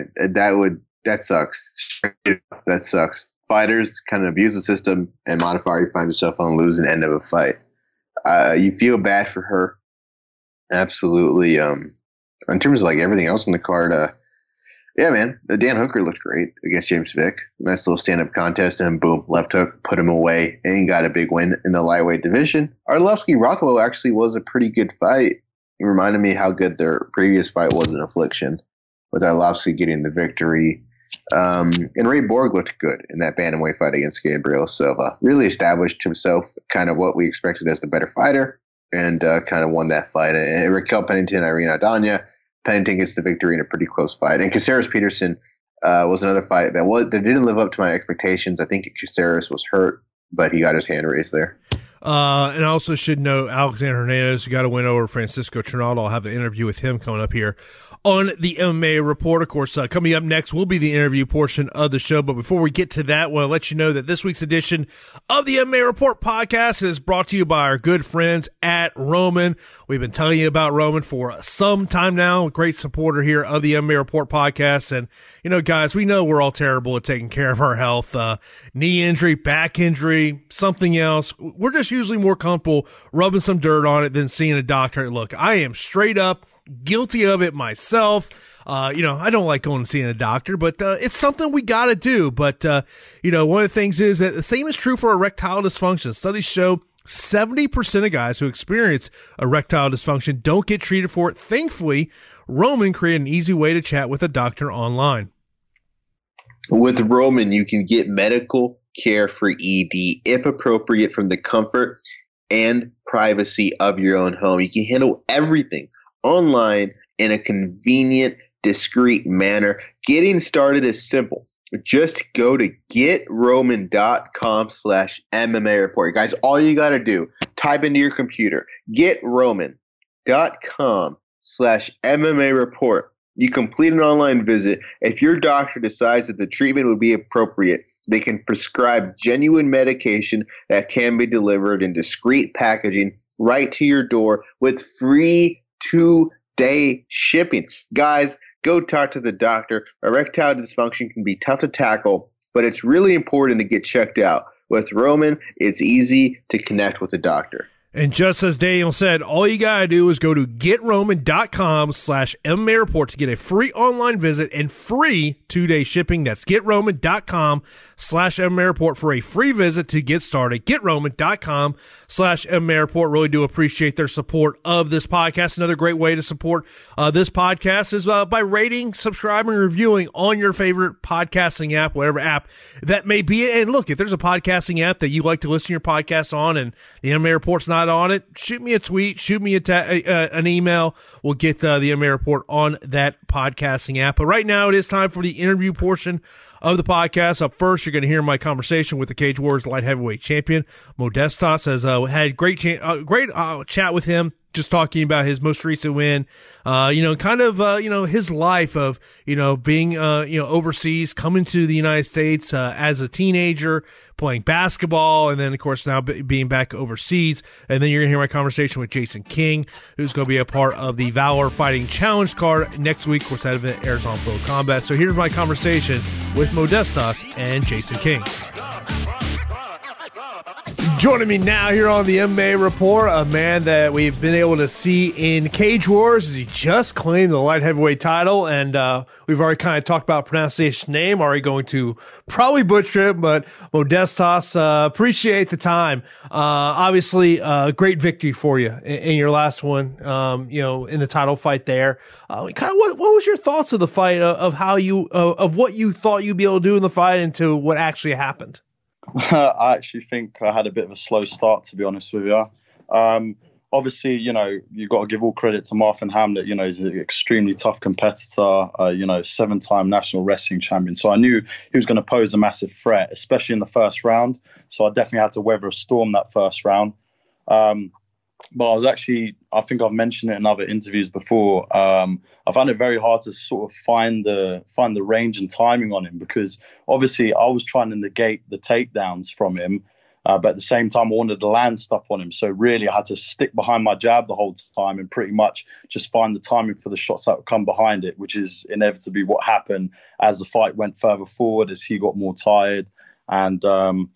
that sucks. That sucks. Fighters kind of abuse the system, and Modafferi finds herself on the losing end of a fight. You feel bad for her. Absolutely. In terms of like everything else in the card, yeah, man, Dan Hooker looked great against James Vick. Nice little stand-up contest, and boom, left hook, put him away, and he got a big win in the lightweight division. Arlovsky-Rothwell actually was a pretty good fight. It reminded me how good their previous fight was in Affliction, with Arlovsky getting the victory. And Ray Borg looked good in that bantamweight fight against Gabriel Silva. Really established himself kind of what we expected as the better fighter, and kind of won that fight. And Raquel Pennington, Irene Aldana. Pennington gets the victory in a pretty close fight. And Caceres Peterson was another fight that didn't live up to my expectations. I think Caceres was hurt, but he got his hand raised there. And I also should note Alexander Hernandez, who got a win over Francisco Trinaldo. I'll have an interview with him coming up here on the MMA Report. Of course, coming up next will be the interview portion of the show. But before we get to that, I want to let you know that this week's edition of the MMA Report podcast is brought to you by our good friends at Roman. We've been telling you about Roman for some time now. A great supporter here of the MMA Report podcast. And, you know, guys, we know we're all terrible at taking care of our health. Knee injury, back injury, something else. We're just usually more comfortable rubbing some dirt on it than seeing a doctor. Look, I am straight up guilty of it myself. You know, I don't like going and seeing a doctor, but it's something we got to do. But, you know, one of the things is that the same is true for erectile dysfunction. Studies show 70% of guys who experience erectile dysfunction don't get treated for it. Thankfully, Roman created an easy way to chat with a doctor online. With Roman, you can get medical care for ED, if appropriate, from the comfort and privacy of your own home. You can handle everything online in a convenient, discreet manner. Getting started is simple. Just go to GetRoman.com/MMA report. Guys, all you got to do, type into your computer, GetRoman.com/MMA report. You complete an online visit. If your doctor decides that the treatment would be appropriate, they can prescribe genuine medication that can be delivered in discreet packaging right to your door with free 2-day shipping. Guys, go talk to the doctor. Erectile dysfunction can be tough to tackle, but it's really important to get checked out. With Roman, it's easy to connect with a doctor. And just as Daniel said, all you got to do is go to GetRoman.com/MMA report to get a free online visit and free 2-day shipping. That's GetRoman.com/MMA report for a free visit to get started. GetRoman.com/MMA report. Really do appreciate their support of this podcast. Another great way to support this podcast is by rating, subscribing, and reviewing on your favorite podcasting app, whatever app that may be. And look, if there's a podcasting app that you like to listen to your podcast on and the MMA report's not on it, shoot me a tweet, shoot me an email. We'll get the MMA report on that podcasting app. But right now it is time for the interview portion of the podcast. Up first, you're going to hear my conversation with the Cage Warriors light heavyweight champion, Modestas. Has had great chat with him, just talking about his most recent win, his life of, being, overseas, coming to the United States, as a teenager, playing basketball, and then, of course, now being back overseas. And then you're going to hear my conversation with Jason King, who's going to be a part of the Valor Fighting Challenge card next week. Of course, that event airs on Flow Combat. So here's my conversation with Modestas and Jason King. Joining me now here on the MMA Report, a man that we've been able to see in Cage Wars as he just claimed the light heavyweight title, and we've already kind of talked about pronunciation name, already going to probably butcher it, but Modestas, appreciate the time. Obviously, great victory for you in your last one, in the title fight there. What was your thoughts of the fight, of how of what you thought you'd be able to do in the fight and to what actually happened? I actually think I had a bit of a slow start, to be honest with you. Obviously, you've got to give all credit to Marvin Hamlet. He's an extremely tough competitor, 7-time national wrestling champion. So I knew he was going to pose a massive threat, especially in the first round. So I definitely had to weather a storm that first round. But I think I've mentioned it in other interviews before. I found it very hard to sort of find the range and timing on him, because obviously I was trying to negate the takedowns from him, but at the same time I wanted to land stuff on him. So really I had to stick behind my jab the whole time and pretty much just find the timing for the shots that would come behind it, which is inevitably what happened as the fight went further forward, as he got more tired. And so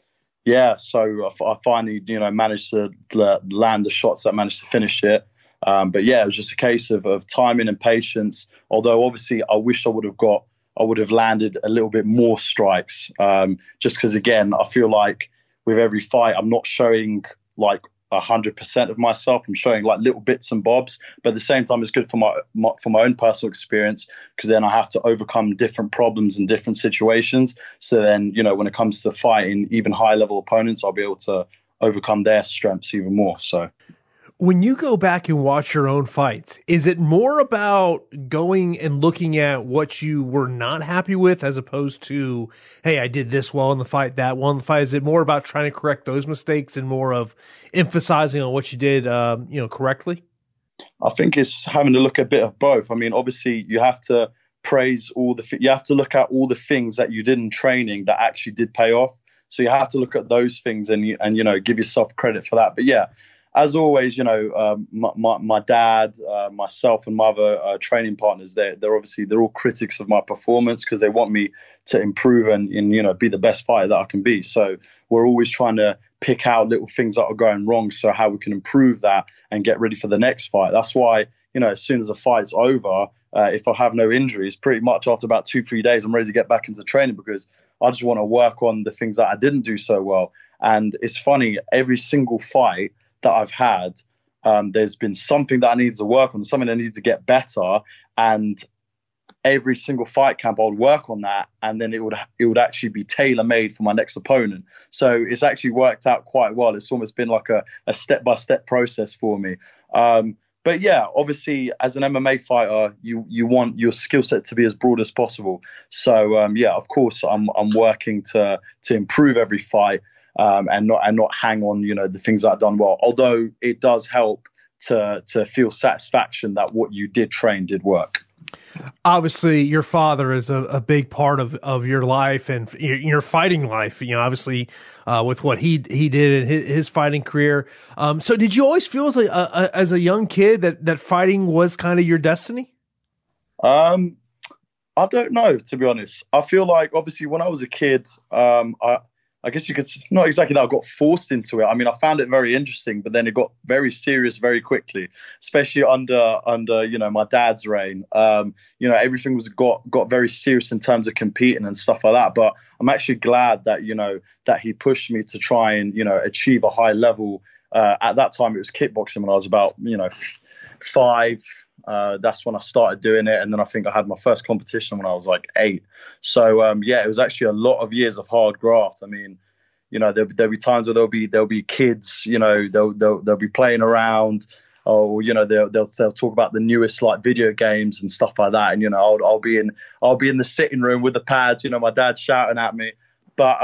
I finally, managed to land the shots that managed to finish it. But yeah, it was just a case of timing and patience. Although obviously I wish I would have landed a little bit more strikes. Just because, again, I feel like with every fight, I'm not showing like 100% of myself. I'm showing like little bits and bobs, but at the same time, it's good for my own personal experience, because then I have to overcome different problems in different situations. So then, when it comes to fighting even high level opponents, I'll be able to overcome their strengths even more. So when you go back and watch your own fights, is it more about going and looking at what you were not happy with, as opposed to, hey, I did this well in the fight, that well in the fight? Is it more about trying to correct those mistakes and more of emphasizing on what you did, correctly? I think it's having to look at a bit of both. I mean, obviously you have to praise you have to look at all the things that you did in training that actually did pay off. So you have to look at those things and give yourself credit for that. But yeah, as always, my dad, myself, and my other training partners, they're all critics of my performance, because they want me to improve and be the best fighter that I can be. So we're always trying to pick out little things that are going wrong, so how we can improve that and get ready for the next fight. That's why, as soon as the fight's over, if I have no injuries, pretty much after about 2-3 days, I'm ready to get back into training, because I just want to work on the things that I didn't do so well. And it's funny, every single fight that I've had, there's been something that I needed to work on, something I needed to get better. And every single fight camp, I would work on that, and then it would actually be tailor made for my next opponent. So it's actually worked out quite well. It's almost been like a step-by-step process for me. But yeah, obviously, as an MMA fighter, you want your skill set to be as broad as possible. So yeah, of course, I'm working to improve every fight, and not hang on, the things that I've done well. Although it does help to feel satisfaction that what you did train did work. Obviously, your father is a big part of your life and your fighting life. Obviously, with what he did in his fighting career. So, did you always feel as a young kid that fighting was kind of your destiny? I don't know, to be honest. I feel like obviously when I was a kid, I guess you could not exactly that I got forced into it. I mean, I found it very interesting, but then it got very serious very quickly, especially under my dad's reign. Everything got very serious in terms of competing and stuff like that. But I'm actually glad that that he pushed me to try and achieve a high level. At that time, it was kickboxing when I was about 5. That's when I started doing it, and then I think I had my first competition when I was like 8. So it was actually a lot of years of hard graft. I mean, there'll be times where there'll be kids, they'll be playing around, or they'll talk about the newest like video games and stuff like that, and I'll be in the sitting room with the pads, my dad shouting at me. But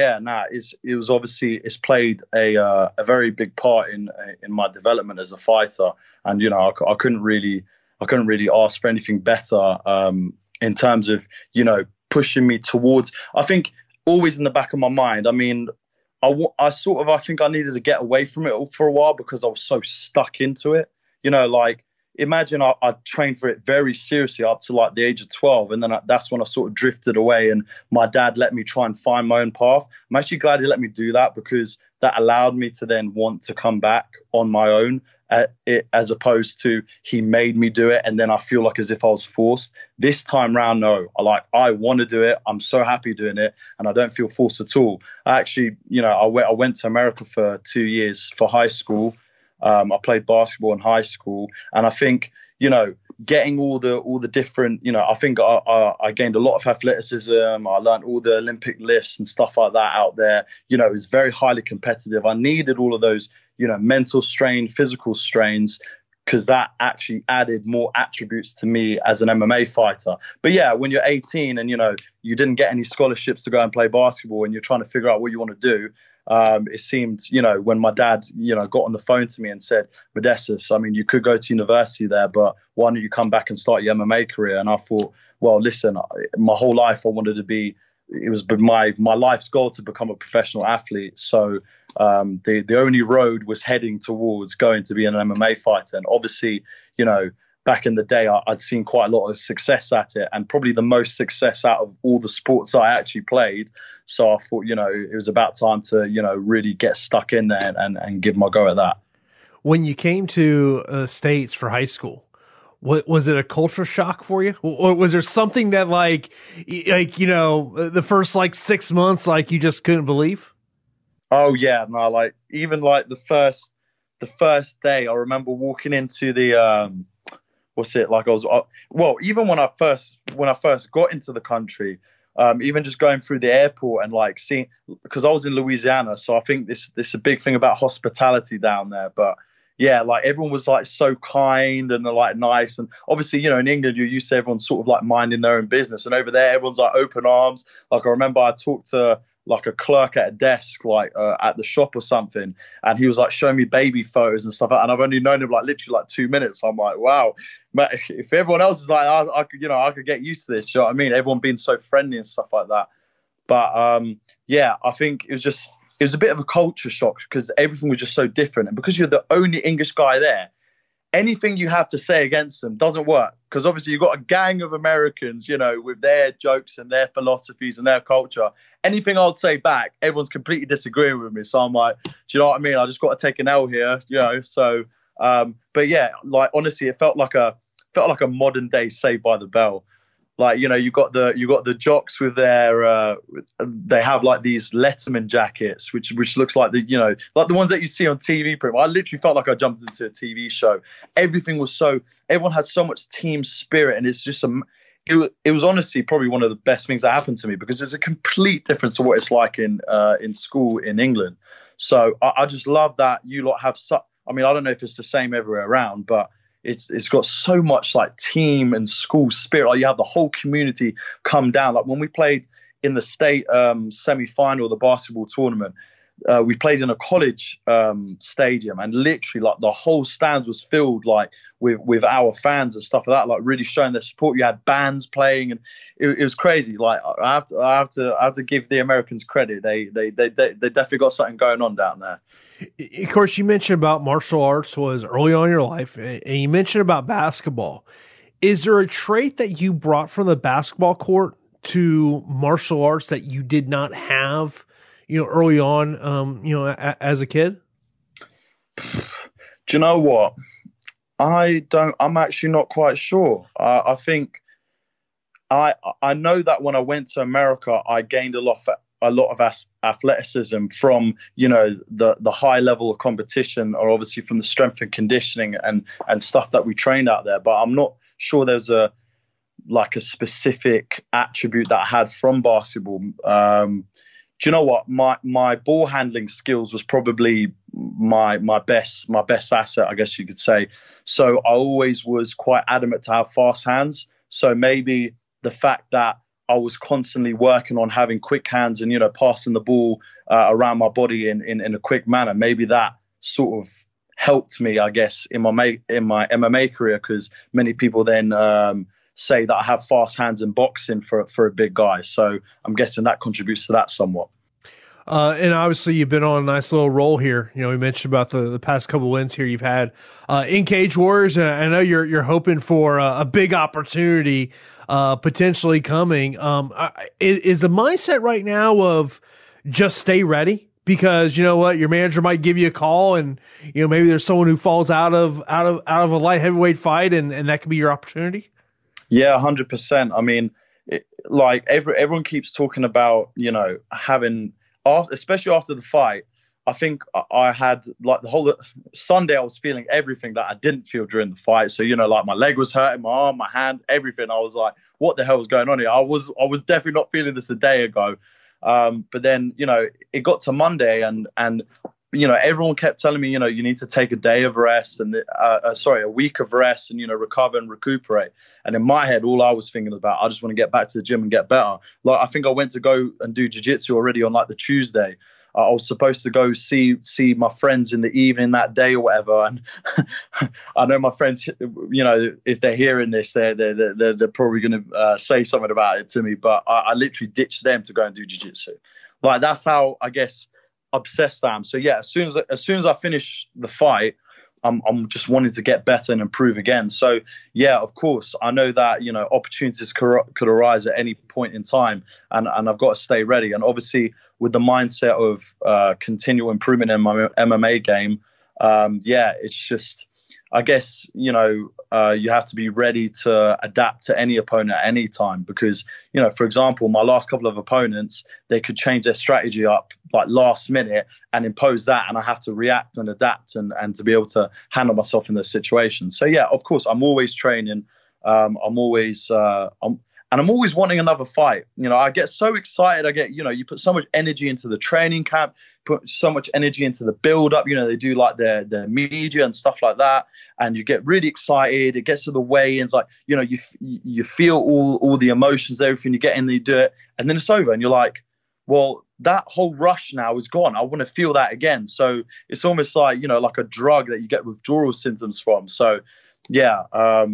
it was obviously, it's played a very big part in my development as a fighter, and I couldn't really ask for anything better in terms of pushing me towards. I think always in the back of my mind. I mean, I think I needed to get away from it for a while because I was so stuck into it. Like, imagine I trained for it very seriously up to like the age of 12, and then that's when I sort of drifted away, and my dad let me try and find my own path. I'm actually glad he let me do that, because that allowed me to then want to come back on my own, as opposed to he made me do it and then I feel like as if I was forced. This time round, no, I want to do it. I'm so happy doing it, and I don't feel forced at all. I actually, I went to America for 2 years for high school. I played basketball in high school, and I think, getting all the different, I think I gained a lot of athleticism. I learned all the Olympic lifts and stuff like that out there. It was very highly competitive. I needed all of those, mental strain, physical strains, because that actually added more attributes to me as an MMA fighter. But yeah, when you're 18 and, you didn't get any scholarships to go and play basketball, and you're trying to figure out what you want to do, it seemed, when my dad, got on the phone to me and said, Modestus, I mean, you could go to university there, but why don't you come back and start your MMA career? And I thought, well, listen, my whole life I wanted to be, it was my life's goal to become a professional athlete. So the only road was heading towards going to be an MMA fighter. And obviously, back in the day, I'd seen quite a lot of success at it, and probably the most success out of all the sports I actually played. So I thought, it was about time to, really get stuck in there and give my go at that. When you came to the States for high school, was it a culture shock for you? Or was there something that the first 6 months, you just couldn't believe? Oh yeah, no, even the first day, I remember walking into the, even when I first got into the country, even just going through the airport and seeing, because I was in Louisiana, so I think this is a big thing about hospitality down there. But yeah, everyone was so kind and nice, and obviously in England you're used to everyone sort of minding their own business, and over there everyone's open arms. I remember I talked to a clerk at a desk at the shop or something, and he was showing me baby photos and stuff, and I've only known him literally 2 minutes. So I'm wow, but if everyone else is I could get used to this, you know what I mean, everyone being so friendly and stuff like that. But I think it was a bit of a culture shock, because everything was just so different, and because you're the only English guy there, anything you have to say against them doesn't work, because obviously you've got a gang of Americans, with their jokes and their philosophies and their culture. Anything I would say back, everyone's completely disagreeing with me. So I'm do you know what I mean? I just got to take an L here, So, but yeah, honestly, it felt like a modern day Saved by the Bell. Like, you got the jocks with their they have like these Letterman jackets, which looks like like the ones that you see on TV. Pretty much. I literally felt like I jumped into a TV show. Everyone had so much team spirit, and it's just it was honestly probably one of the best things that happened to me, because it's a complete difference to what it's like in school in England. So I just love that you lot have such. I mean, I don't know if it's the same everywhere around, but it's got so much like team and school spirit. Like, you have the whole community come down. Like when we played in the state semi-final of the basketball tournament, we played in a college stadium, and literally like the whole stands was filled like with our fans and stuff like that, like really showing their support. You had bands playing, and it was crazy. Like I have to give the Americans credit. They definitely got something going on down there. Of course, you mentioned about martial arts was early on in your life, and you mentioned about basketball. Is there a trait that you brought from the basketball court to martial arts that you did not have, early on, as a kid? Do you know what? I'm actually not quite sure. I think I know that when I went to America, I gained a lot of athleticism from the high level of competition, or obviously from the strength and conditioning and stuff that we trained out there. But I'm not sure there's a specific attribute that I had from basketball. Do you know what? My ball handling skills was probably my best asset, I guess you could say. So I always was quite adamant to have fast hands. So maybe the fact that I was constantly working on having quick hands and, passing the ball around my body in a quick manner, maybe that sort of helped me, I guess, in my MMA career, because many people then say that I have fast hands in boxing for a big guy. So I'm guessing that contributes to that somewhat. And obviously you've been on a nice little roll here. We mentioned about the past couple wins here you've had in Cage Warriors, and I know you're hoping for a big opportunity potentially coming. Is the mindset right now of just stay ready? Because you know what, your manager might give you a call, and maybe there's someone who falls out of a light heavyweight fight, and that could be your opportunity. Yeah, 100%. I mean, everyone keeps talking about having. Especially after the fight, I think I had like the whole Sunday, I was feeling everything that I didn't feel during the fight. So, like my leg was hurting, my arm, my hand, everything. I was like, what the hell was going on here? I was definitely not feeling this a day ago. But then, it got to Monday, and everyone kept telling me, you need to take a day of rest and a week of rest and, recover and recuperate. And in my head, all I was thinking about, I just want to get back to the gym and get better. Like, I think I went to go and do jiu-jitsu already on like the Tuesday. I was supposed to go see my friends in the evening that day or whatever. And I know my friends, if they're hearing this, they're probably going to say something about it to me. But I literally ditched them to go and do jiu-jitsu. Like, that's how, I guess, obsessed I am. So yeah, as soon as I finish the fight, I'm just wanting to get better and improve again. So yeah, of course, I know that opportunities could arise at any point in time, and I've got to stay ready. And obviously, with the mindset of continual improvement in my MMA game, it's just, I guess, you have to be ready to adapt to any opponent at any time, because, for example, my last couple of opponents, they could change their strategy up like last minute and impose that, and I have to react and adapt and to be able to handle myself in those situations. So yeah, of course, I'm always training. I'm always wanting another fight. I get so excited. You put so much energy into the training camp, put so much energy into the build up. They do like their media and stuff like that. And you get really excited. It gets to the weigh-ins, like, you feel all the emotions, everything. You get in there, you do it, and then it's over. And you're like, well, that whole rush now is gone. I want to feel that again. So it's almost like, like a drug that you get withdrawal symptoms from. So yeah,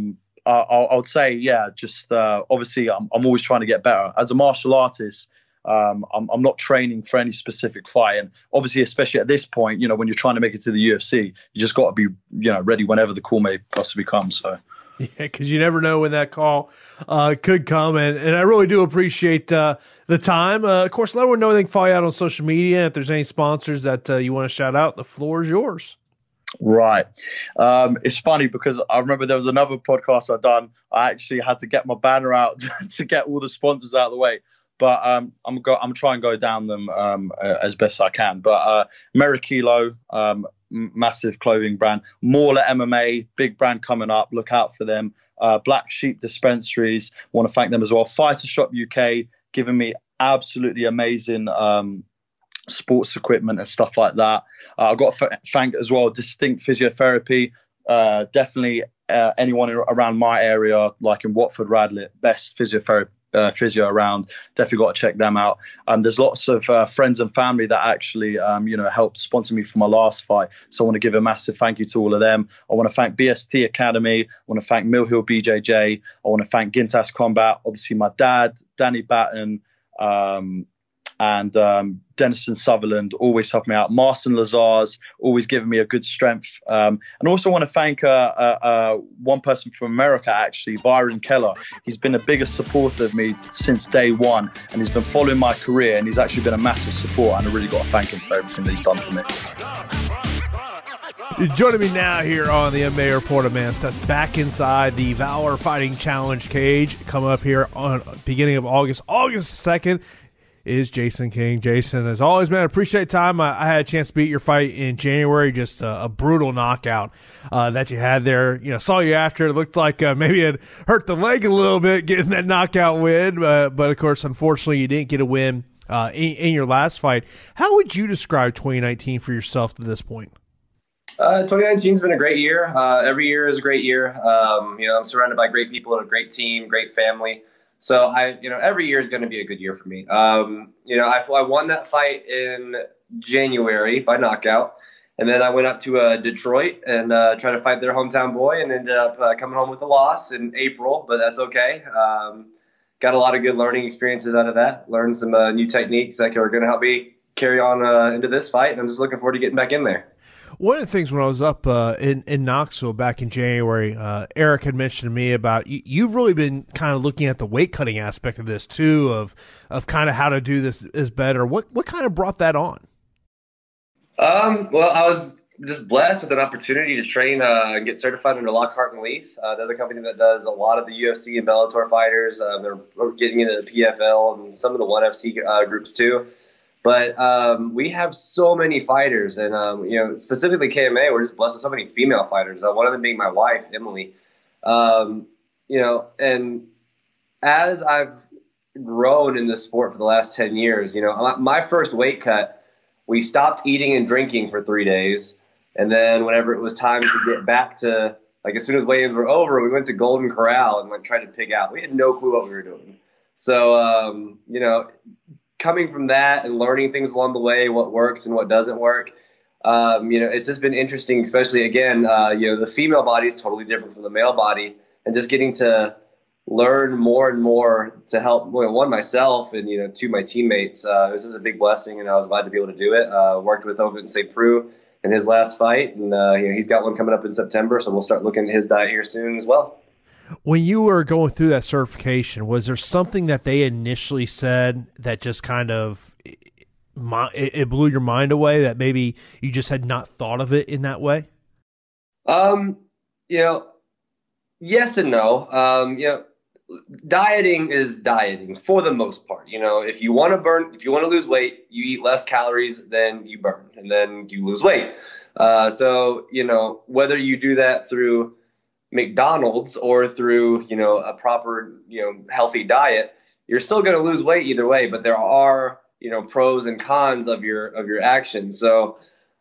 I would say, yeah, just obviously I'm always trying to get better. As a martial artist, I'm not training for any specific fight. And obviously, especially at this point, when you're trying to make it to the UFC, you just got to be, ready whenever the call may possibly come. So. Yeah, because you never know when that call could come. And I really do appreciate the time. Of course, let everyone know they can follow you out on social media. If there's any sponsors that you want to shout out, the floor is yours. Right. It's funny because I remember there was another podcast I'd done. I actually had to get my banner out to get all the sponsors out of the way. But I'm trying to go down them as best I can. But Merikilo, massive clothing brand. Mauler MMA, big brand coming up. Look out for them. Black Sheep Dispensaries, want to thank them as well. Fighter Shop UK, giving me absolutely amazing sports equipment and stuff like that. I've got to thank as well Distinct Physiotherapy. Definitely anyone around my area, like in Watford, Radlett, best physio around. Definitely got to check them out. There's lots of friends and family that actually helped sponsor me for my last fight, so I want to give a massive thank you to all of them. I want to thank BST Academy. I want to thank Mill Hill BJJ. I want to thank Gintas Combat, obviously my dad, Danny Batten, and Denison Sutherland always helped me out. Marston Lazars always giving me a good strength. And also want to thank one person from America, actually, Byron Keller. He's been the biggest supporter of me since day one, and he's been following my career, and he's actually been a massive support, and I really got to thank him for everything that he's done for me. Joining me now here on the MMA Report, a man steps back inside the Valor Fighting Challenge cage, coming up here on beginning of August 2nd. Is Jason King. Jason, as always, man, appreciate time. I had a chance to beat your fight in January, just a brutal knockout that you had there. Saw you after. It looked like maybe it hurt the leg a little bit getting that knockout win, but of course, unfortunately, you didn't get a win in your last fight. How would you describe 2019 for yourself to this point? 2019 has been a great year. Every year is a great year. I'm surrounded by great people and a great team, great family. So every year is going to be a good year for me. I won that fight in January by knockout, and then I went up to Detroit and tried to fight their hometown boy, and ended up coming home with a loss in April, but that's okay. Got a lot of good learning experiences out of that. Learned some new techniques that are going to help me carry on into this fight, and I'm just looking forward to getting back in there. One of the things when I was up in Knoxville back in January, Eric had mentioned to me about you've really been kind of looking at the weight cutting aspect of this too, of kind of how to do this is better. What kind of brought that on? Well, I was just blessed with an opportunity to train and get certified under Lockhart and Leith. They're the company that does a lot of the UFC and Bellator fighters. They're getting into the PFL and some of the ONE FC groups too. But we have so many fighters, and specifically KMA, we're just blessed with so many female fighters. One of them being my wife, Emily. And as I've grown in this sport for the last 10 years, my first weight cut, we stopped eating and drinking for 3 days, and then whenever it was time to get back to, as soon as weigh-ins were over, we went to Golden Corral and tried to pig out. We had no clue what we were doing. So, coming from that and learning things along the way, what works and what doesn't work, it's just been interesting, especially, again, the female body is totally different from the male body, and just getting to learn more and more to help, one, myself, and, two, my teammates. This is a big blessing, and I was glad to be able to do it. Worked with Ovin St. Preux in his last fight, and he's got one coming up in September, so we'll start looking at his diet here soon as well. When you were going through that certification, was there something that they initially said that just kind of it blew your mind away, that maybe you just had not thought of it in that way? Yes and no. Dieting is dieting for the most part. If you want to lose weight, you eat less calories than you burn, and then you lose weight. So whether you do that through McDonald's or through, a proper, healthy diet, you're still going to lose weight either way, but there are, pros and cons of your actions. So,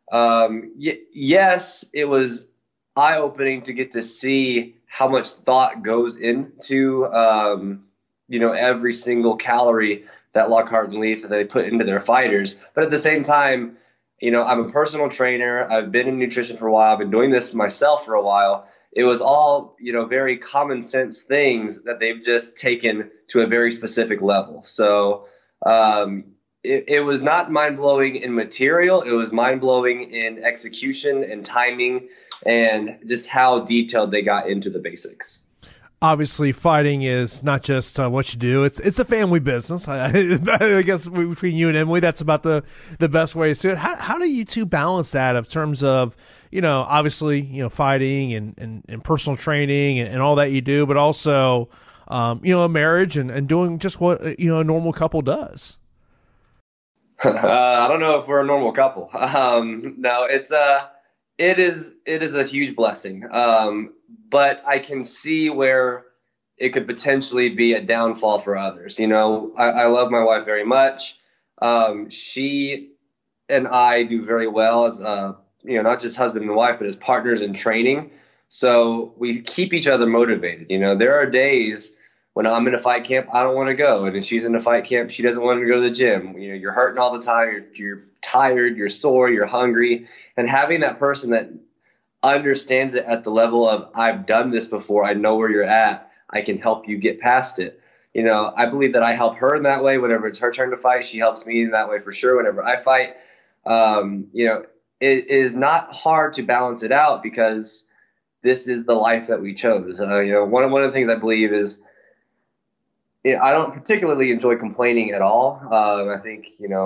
yes, it was eye-opening to get to see how much thought goes into, every single calorie that Lockhart and Leith that they put into their fighters. But at the same time, I'm a personal trainer. I've been in nutrition for a while. I've been doing this myself for a while. It was all, very common sense things that they've just taken to a very specific level. So it was not mind-blowing in material. It was mind-blowing in execution and timing and just how detailed they got into the basics. obviously fighting is not just what you do. It's a family business. I guess between you and Emily, that's about the best way to do it. How do you two balance that in terms of, obviously, fighting and personal training and all that you do, but also, a marriage and doing just what, a normal couple does? I don't know if we're a normal couple. No, it is a huge blessing. But I can see where it could potentially be a downfall for others. I love my wife very much. She and I do very well as, not just husband and wife, but as partners in training. So we keep each other motivated. There are days when I'm in a fight camp, I don't want to go. And if she's in a fight camp, she doesn't want to go to the gym. You're hurting all the time. You're tired, you're sore, you're hungry. And having that person that understands it at the level of, I've done this before, I know where you're at, I can help you get past it. I believe that I help her in that way. Whenever it's her turn to fight, she helps me in that way for sure. Whenever I fight, it is not hard to balance it out because this is the life that we chose. One of the things I believe is, I don't particularly enjoy complaining at all. I think,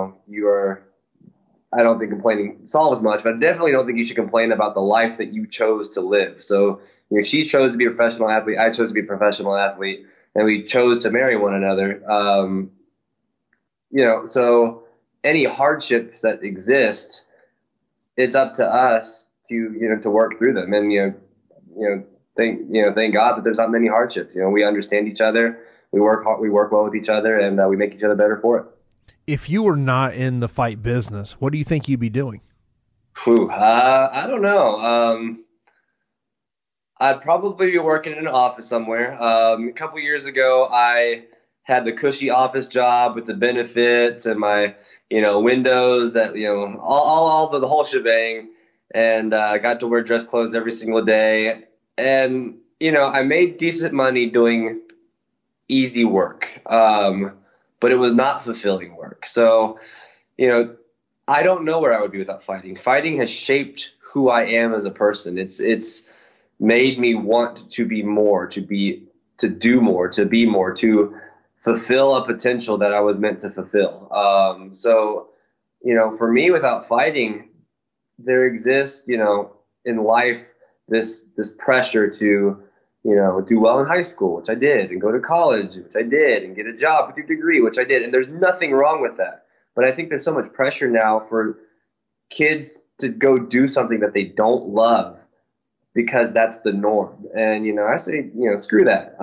I don't think complaining solves much, but I definitely don't think you should complain about the life that you chose to live. So, she chose to be a professional athlete. I chose to be a professional athlete, and we chose to marry one another. So any hardships that exist, it's up to us to work through them. And, thank God that there's not many hardships. We understand each other. We work hard, we work well with each other, and we make each other better for it. If you were not in the fight business, what do you think you'd be doing? I don't know. I'd probably be working in an office somewhere. A couple years ago, I had the cushy office job with the benefits and my, windows that, all the whole shebang. And I got to wear dress clothes every single day. And, I made decent money doing easy work, but it was not fulfilling work. So, I don't know where I would be without fighting. Fighting has shaped who I am as a person. It's made me want to be more, to do more, to be more, to fulfill a potential that I was meant to fulfill. So, for me, without fighting, there exists, in life, this pressure to, do well in high school, which I did, and go to college, which I did, and get a job with your degree, which I did. And there's nothing wrong with that. But I think there's so much pressure now for kids to go do something that they don't love because that's the norm. And, I say, screw that.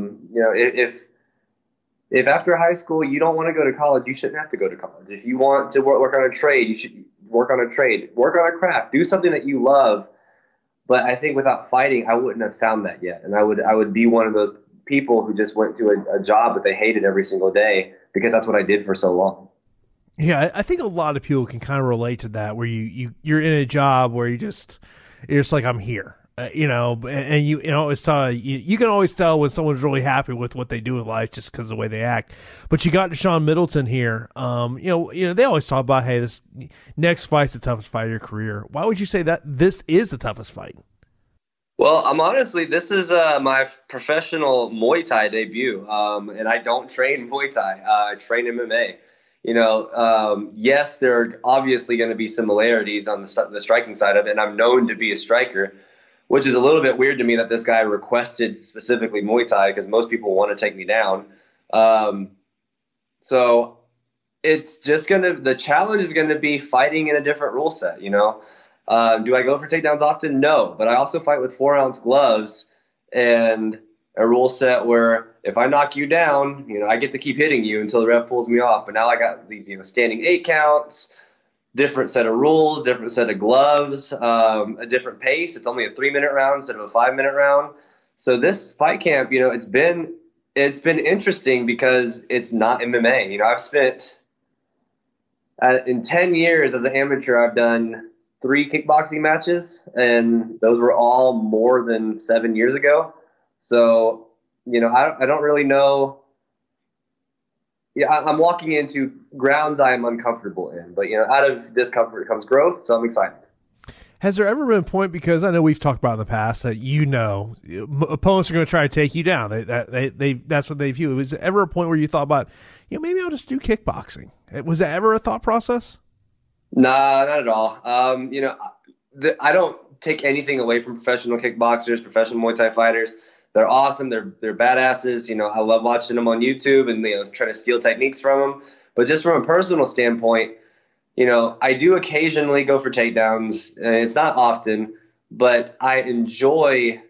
If after high school you don't want to go to college, you shouldn't have to go to college. If you want to work on a trade, you should work on a trade, work on a craft, do something that you love. But I think without fighting, I wouldn't have found that yet. And I would be one of those people who just went to a job that they hated every single day because that's what I did for so long. Yeah, I think a lot of people can kind of relate to that, where you're in a job where you're just like, I'm here, and you always tell you can always tell when someone's really happy with what they do in life just because of the way they act. But you got Deshaun Middleton here. They always talk about, hey, this next fight's the toughest fight of your career. Why would you say that this is the toughest fight? Well, this is my professional Muay Thai debut, and I don't train Muay Thai. I train MMA. Yes, there are obviously going to be similarities on the striking side of it, and I'm known to be a striker, which is a little bit weird to me that this guy requested specifically Muay Thai because most people want to take me down. So it's just the challenge is going to be fighting in a different rule set, Do I go for takedowns often? No, but I also fight with 4-ounce gloves and a rule set where if I knock you down, I get to keep hitting you until the ref pulls me off. But now I got these, standing 8 counts, different set of rules, different set of gloves, a different pace. It's only a 3-minute round instead of a 5-minute round. So this fight camp, it's been interesting because it's not MMA. I've spent in 10 years as an amateur, I've done 3 kickboxing matches, and those were all more than 7 years ago. So, I don't really know. Yeah, I'm walking into grounds I am uncomfortable in, but out of discomfort comes growth. So I'm excited. Has there ever been a point, because I know we've talked about in the past that opponents are going to try to take you down. That's what they view. Was there ever a point where you thought about, maybe I'll just do kickboxing? Was that ever a thought process? Nah, not at all. I don't take anything away from professional kickboxers, professional Muay Thai fighters. They're awesome. They're badasses. I love watching them on YouTube and trying to steal techniques from them. But just from a personal standpoint, I do occasionally go for takedowns. It's not often, but I enjoy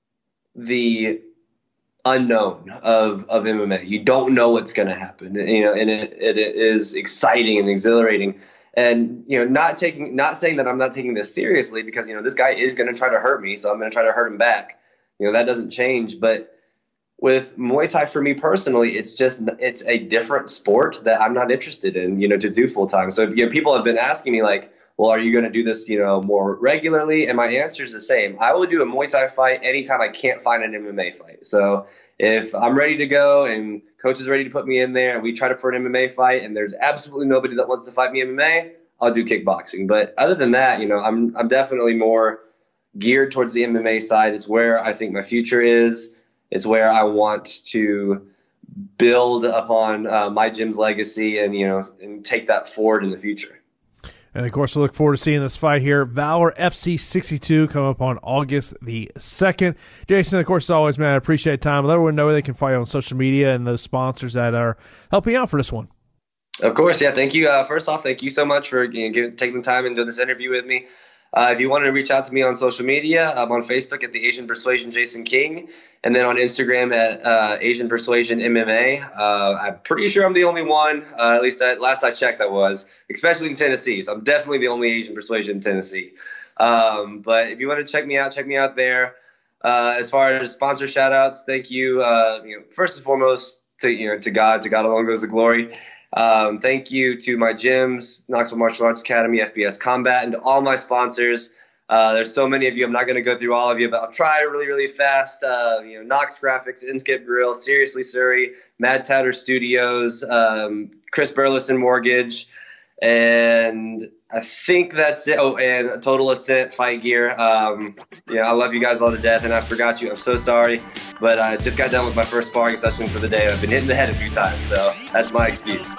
the unknown of MMA. You don't know what's going to happen, and it is exciting and exhilarating. And not saying that I'm not taking this seriously, because this guy is going to try to hurt me, so I'm going to try to hurt him back. That doesn't change. But with Muay Thai, for me personally, it's a different sport that I'm not interested in, to do full time. So people have been asking me like, well, are you going to do this, more regularly? And my answer is the same. I will do a Muay Thai fight anytime I can't find an MMA fight. So if I'm ready to go and coach is ready to put me in there and we try for an MMA fight and there's absolutely nobody that wants to fight me MMA, I'll do kickboxing. But other than that, I'm definitely more geared towards the MMA side. It's where I think my future is. It's where I want to build upon my gym's legacy and take that forward in the future. And, of course, we look forward to seeing this fight here. Valor FC 62 coming up on August the 2nd. Jason, of course, as always, man, I appreciate time. Let everyone know where they can find you on social media and those sponsors that are helping out for this one. Of course, yeah. Thank you. First off, thank you so much for taking the time and doing this interview with me. If you wanted to reach out to me on social media, I'm on Facebook at the Asian Persuasion Jason King, and then on Instagram at Asian Persuasion MMA. I'm pretty sure I'm the only one, at least last I checked I was, especially in Tennessee. So I'm definitely the only Asian Persuasion in Tennessee. But if you want to check me out there. As far as sponsor shout outs, thank you. First and foremost to God alone goes the glory. Thank you to my gyms, Knoxville Martial Arts Academy, FBS Combat, and to all my sponsors. There's so many of you. I'm not going to go through all of you, but I'll try really, really fast. Knox Graphics, Inskip Grill, Seriously Surrey, Mad Tatter Studios, Chris Burleson Mortgage, and I think that's it. Oh, and Total Ascent Fight Gear. I love you guys all to death, and I forgot you. I'm so sorry, but I just got done with my first sparring session for the day. I've been hitting the head a few times, so that's my excuse.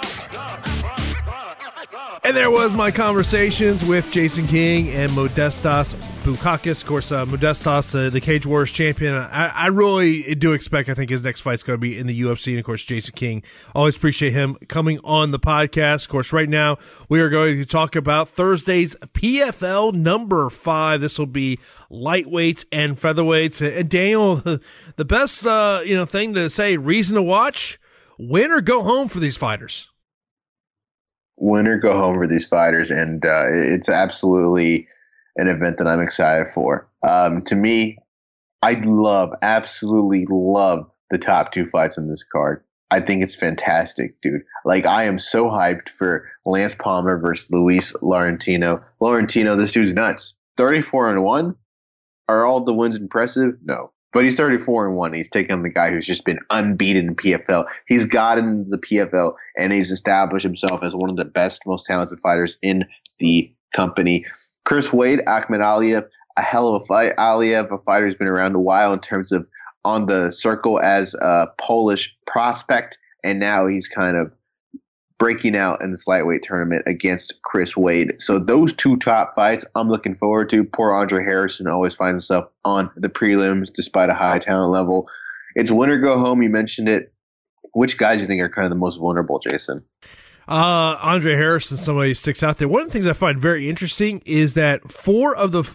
And there was my conversations with Jason King and Modestas Bukauskas. Of course, Modestas, the Cage Warriors champion. I really do expect, I think his next fight's going to be in the UFC. And, of course, Jason King. Always appreciate him coming on the podcast. Of course, right now we are going to talk about Thursday's PFL number 5. This will be lightweights and featherweights. And, Daniel, the best thing to say, reason to watch, win or go home for these fighters. Win or go home for these fighters, and it's absolutely an event that I'm excited for. To me, I absolutely love the top 2 fights on this card. I think it's fantastic, dude. Like, I am so hyped for Lance Palmer versus Luis Laurentino. Laurentino, this dude's nuts. 34-1. Are all the wins impressive? No. But he's 34-1. He's taking on the guy who's just been unbeaten in PFL. He's gotten into the PFL, and he's established himself as one of the best, most talented fighters in the company. Chris Wade, Ahmed Aliev, a hell of a fight. Aliev, a fighter who's been around a while in terms of on the circle as a Polish prospect, and now he's kind of breaking out in this lightweight tournament against Chris Wade. So those 2 top fights I'm looking forward to. Poor Andre Harrison always finds himself on the prelims despite a high talent level. It's win or go home. You mentioned it. Which guys do you think are kind of the most vulnerable, Jason? Andre Harrison, somebody who sticks out there. One of the things I find very interesting is that 5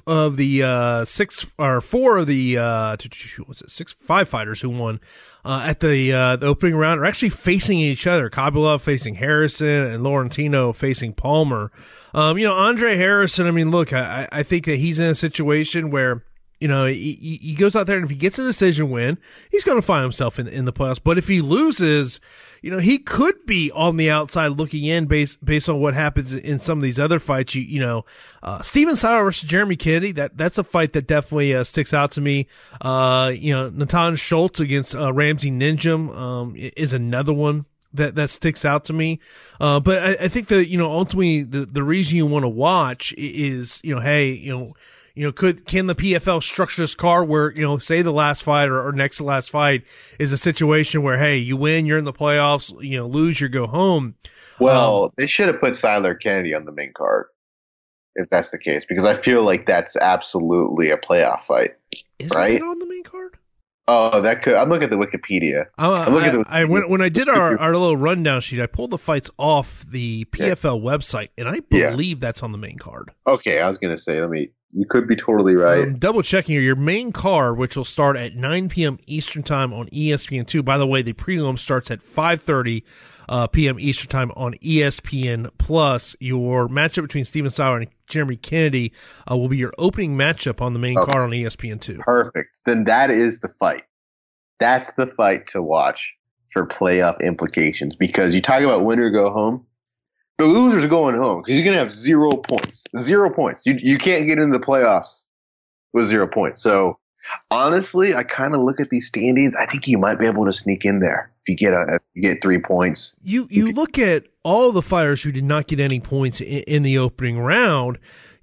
fighters who won at the opening round are actually facing each other. Khabibulov facing Harrison and Laurentino facing Palmer. Andre Harrison, I mean, look, I think that he's in a situation where, he goes out there, and if he gets a decision win, he's going to find himself in the playoffs. But if he loses, he could be on the outside looking in based on what happens in some of these other fights. Steven Sauer versus Jeremy Kennedy, that's a fight that definitely sticks out to me. Natan Schultz against Ramsey Ninjum is another one that sticks out to me. But I think that, ultimately the reason you want to watch is, hey, can the PFL structure this card where, say the last fight or next to last fight is a situation where, hey, you win, you're in the playoffs, lose, you go home. Well, they should have put Siler Kennedy on the main card if that's the case, because I feel like that's absolutely a playoff fight. Isn't right? it on the main card? Oh, that could. I'm looking at the Wikipedia. When I did our little rundown sheet, I pulled the fights off the PFL website, and I believe that's on the main card. Okay, I was gonna say, you could be totally right. Double checking here, your main card, which will start at 9 p.m. Eastern time on ESPN2. By the way, the prelim starts at 5:30 p.m. Eastern time on ESPN Plus. Your matchup between Steven Siler and Jeremy Kennedy will be your opening matchup on the main card on ESPN2. Perfect. Then that is the fight. That's the fight to watch for playoff implications, because you talk about winner go home. The loser's going home because you're going to have 0 points. 0 points. You can't get into the playoffs with 0 points. So honestly, I kind of look at these standings. I think you might be able to sneak in there if you get 3 points. You look at all the fighters who did not get any points in the opening round.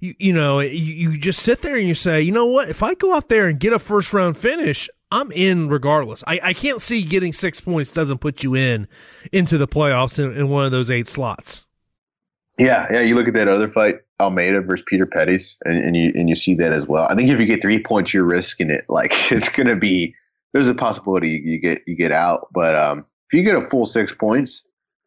You just sit there and you say, you know what? If I go out there and get a first round finish, I'm in regardless. I can't see getting 6 points doesn't put you into the playoffs in one of those 8 slots. Yeah. You look at that other fight, Almeida versus Peter Pettis, and you see that as well. I think if you get 3 points, you're risking it. Like, it's going to be, there's a possibility you get out. But if you get a full 6 points,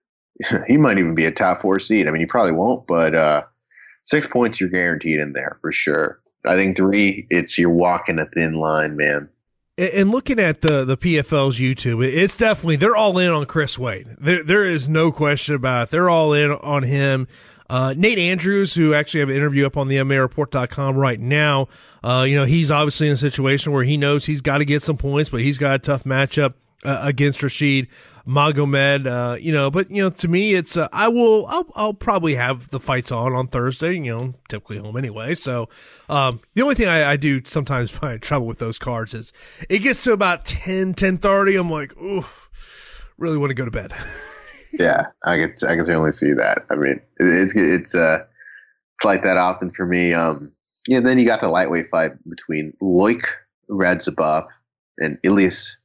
he might even be a top 4 seed. I mean, he probably won't, but 6 points, you're guaranteed in there for sure. I think 3, you're walking a thin line, man. And looking at the PFL's YouTube, it's definitely, they're all in on Chris Wade. There is no question about it. They're all in on him. Nate Andrews, who actually have an interview up on the MMAReport.com right now, he's obviously in a situation where he knows he's got to get some points, but he's got a tough matchup against Rashid Magomed. But to me, it's I'll probably have the fights on Thursday. Typically home anyway. So the only thing I do sometimes find trouble with those cards is it gets to about 10:30. I'm like, ooh, really want to go to bed. Yeah, I can certainly see that. I mean, it's like that often for me. Then you got the lightweight fight between Loik Radzhabov and Ilias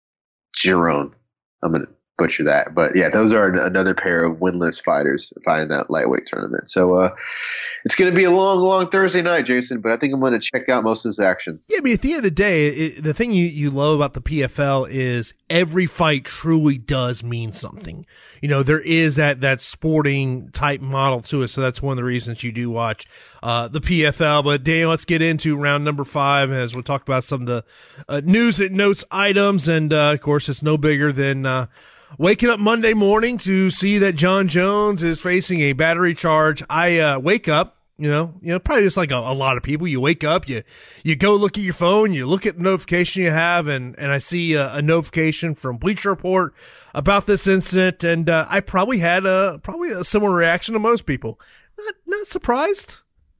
Giron. I'm going to butcher that. But yeah, those are another pair of winless fighters fighting that lightweight tournament. So it's going to be a long, long Thursday night, Jason, but I think I'm going to check out most of this action. Yeah, but at the end of the day, the thing you love about the PFL is every fight truly does mean something. There is that sporting type model to it, so that's one of the reasons you do watch the PFL. But Daniel, let's get into round number 5 as we'll talk about some of the news and notes items. And of course, it's no bigger than waking up Monday morning to see that Jon Jones is facing a battery charge. I wake up, probably just like a lot of people. You wake up, you go look at your phone, you look at the notification you have, and I see a notification from Bleacher Report about this incident, and I probably had a similar reaction to most people. Not surprised.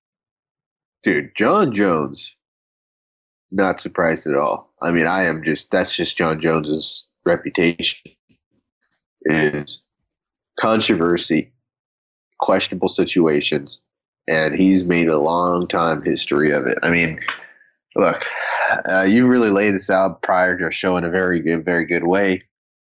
Dude, Jon Jones, not surprised at all. I mean, that's just Jon Jones's reputation. Is controversy, questionable situations, and he's made a long time history of it. I mean, look, you really laid this out prior to showing a very good way.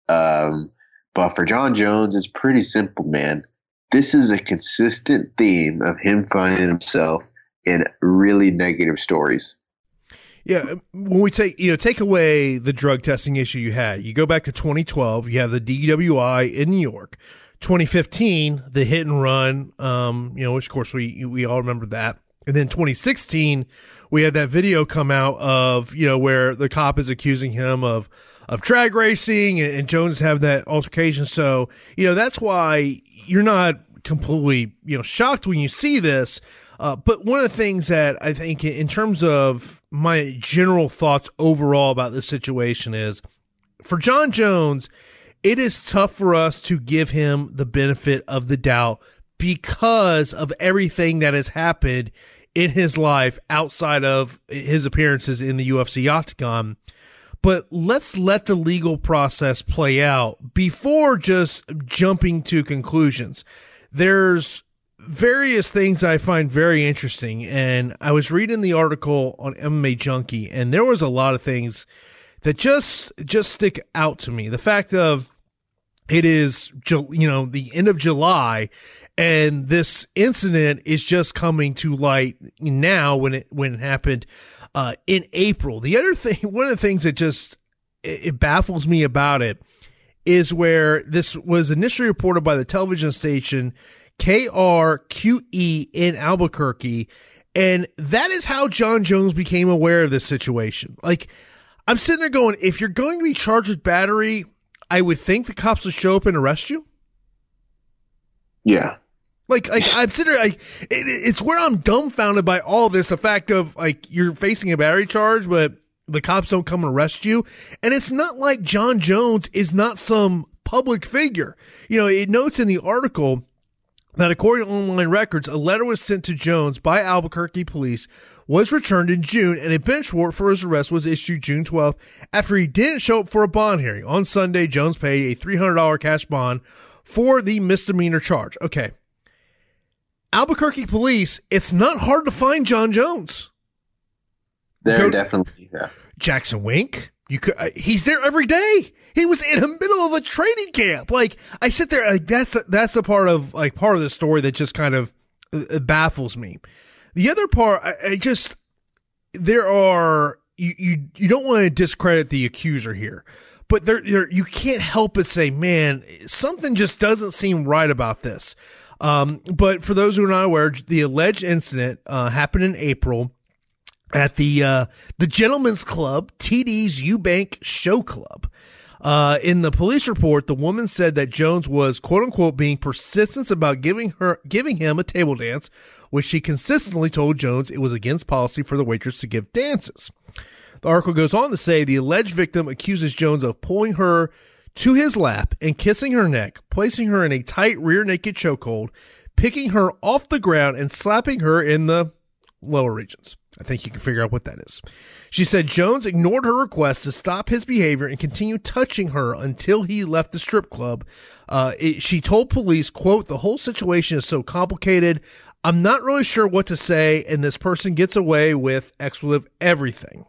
But for Jon Jones, it's pretty simple, man. This is a consistent theme of him finding himself in really negative stories. Yeah, when we take away the drug testing issue you had, you go back to 2012, you have the DWI in New York. 2015, the hit and run, which of course we all remember that. And then 2016, we had that video come out of, where the cop is accusing him of drag racing and Jones having that altercation. So, that's why you're not completely, shocked when you see this. But one of the things that I think in terms of my general thoughts overall about this situation is for Jon Jones, it is tough for us to give him the benefit of the doubt because of everything that has happened in his life outside of his appearances in the UFC octagon. but let's let the legal process play out before just jumping to conclusions. There's various things I find very interesting, and I was reading the article on MMA Junkie, and there was a lot of things that just stick out to me. The fact of it is, the end of July, and this incident is just coming to light now when it happened in April. The other thing, one of the things that just it baffles me about it is where this was initially reported by the television station KRQE in Albuquerque, and that is how Jon Jones became aware of this situation. Like, I'm sitting there going, if you're going to be charged with battery, I would think the cops would show up and arrest you. Yeah. Like I'm sitting there, it's where I'm dumbfounded by all this. The fact of, like, you're facing a battery charge, but the cops don't come and arrest you. And it's not like Jon Jones is not some public figure. It notes in the article that according to online records, a letter was sent to Jones by Albuquerque police, was returned in June, and a bench warrant for his arrest was issued June 12th after he didn't show up for a bond hearing. On Sunday, Jones paid a $300 cash bond for the misdemeanor charge. Okay. Albuquerque police, it's not hard to find Jon Jones. Definitely, yeah. Jackson Wink, he's there every day. He was in the middle of a training camp. Like, I sit there, like, that's a part of the story that just kind of baffles me. The other part, you don't want to discredit the accuser here, but you can't help but say, man, something just doesn't seem right about this. But for those who are not aware, the alleged incident happened in April at the Gentlemen's Club, TD's Eubank Show Club. In the police report, the woman said that Jones was, quote unquote, being persistent about giving him a table dance, which she consistently told Jones it was against policy for the waitress to give dances. The article goes on to say the alleged victim accuses Jones of pulling her to his lap and kissing her neck, placing her in a tight rear naked chokehold, picking her off the ground and slapping her in the lower regions. I think you can figure out what that is. She said Jones ignored her request to stop his behavior and continued touching her until he left the strip club. She told police, quote, "The whole situation is so complicated. I'm not really sure what to say, and this person gets away with expletive everything."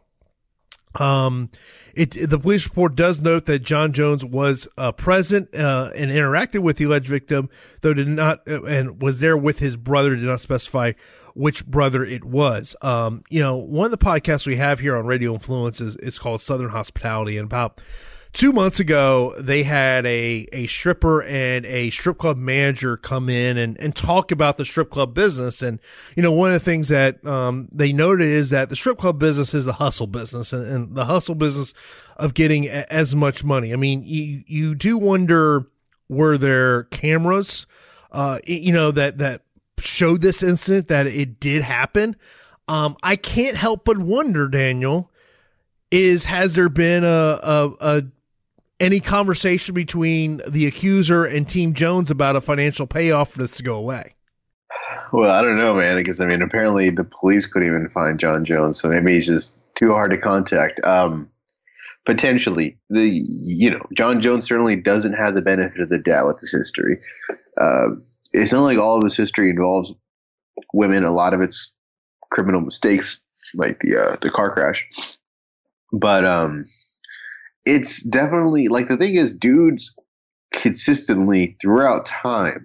The police report does note that Jon Jones was present and interacted with the alleged victim, though did not and was there with his brother. Did not specify which brother it was. One of the podcasts we have here on Radio Influence is called Southern Hospitality, and about 2 months ago, they had a stripper and a strip club manager come in and talk about the strip club business. And, one of the things that they noted is that the strip club business is a hustle business, and the hustle business of getting as much money. I mean, you do wonder, were there cameras, that showed this incident, that it did happen? I can't help but wonder, Daniel, has there been any conversation between the accuser and Team Jones about a financial payoff for this to go away? Well, I don't know, man, because, apparently the police couldn't even find Jon Jones, so maybe he's just too hard to contact. Potentially. Jon Jones certainly doesn't have the benefit of the doubt with his history. It's not like all of his history involves women. A lot of it's criminal mistakes, like the car crash. But it's definitely, like, the thing is, dudes consistently throughout time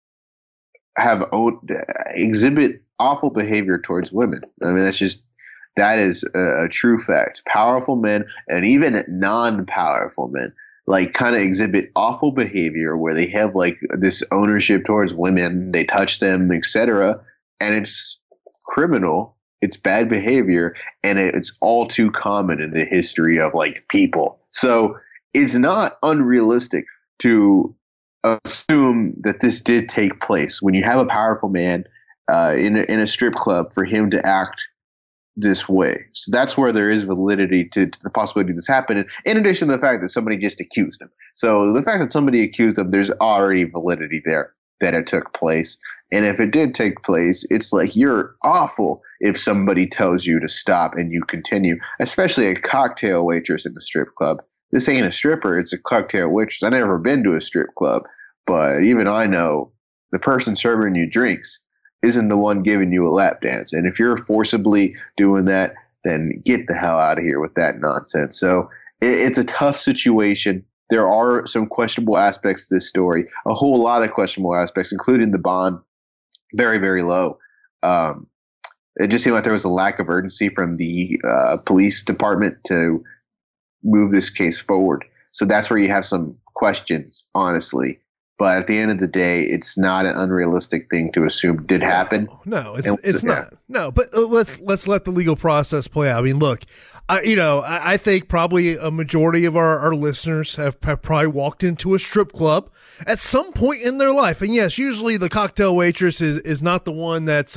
exhibit awful behavior towards women. That is a true fact. Powerful men and even non-powerful men kind of exhibit awful behavior where they have this ownership towards women, they touch them, etc. And it's criminal. It's bad behavior, and it's all too common in the history of people. So it's not unrealistic to assume that this did take place. When you have a powerful man in a strip club, for him to act this way. So that's where there is validity to the possibility this happened, in addition to the fact that somebody just accused him. So the fact that somebody accused him, there's already validity there. that it took place. And if it did take place, it's like you're awful if somebody tells you to stop and you continue, especially a cocktail waitress in the strip club. This ain't a stripper, it's a cocktail waitress. I've never been to a strip club, but even I know the person serving you drinks isn't the one giving you a lap dance. And if you're forcibly doing that, then get the hell out of here with that nonsense. So it's a tough situation. There are some questionable aspects to this story, a whole lot of questionable aspects, including the bond, very, very low. It just seemed like there was a lack of urgency from the police department to move this case forward. So that's where you have some questions, honestly. But at the end of the day, it's not an unrealistic thing to assume did happen. No, it's not. No, but let's let the legal process play out. I mean, look, I think probably a majority of our listeners have probably walked into a strip club at some point in their life. And yes, usually the cocktail waitress is not the one that's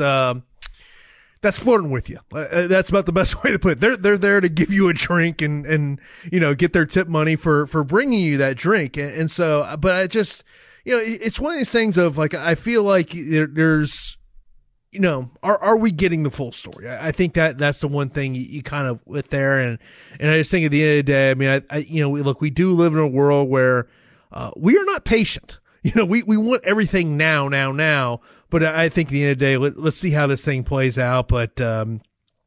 flirting with you. That's about the best way to put it. They're there to give you a drink and get their tip money for bringing you that drink. And so, but I just, it's one of these things of like, I feel like there's, are we getting the full story? I think that's the one thing you kind of with there. And I just think at the end of the day, I mean, look, we do live in a world where, we are not patient. We want everything now, but I think at the end of the day, let's see how this thing plays out. But, why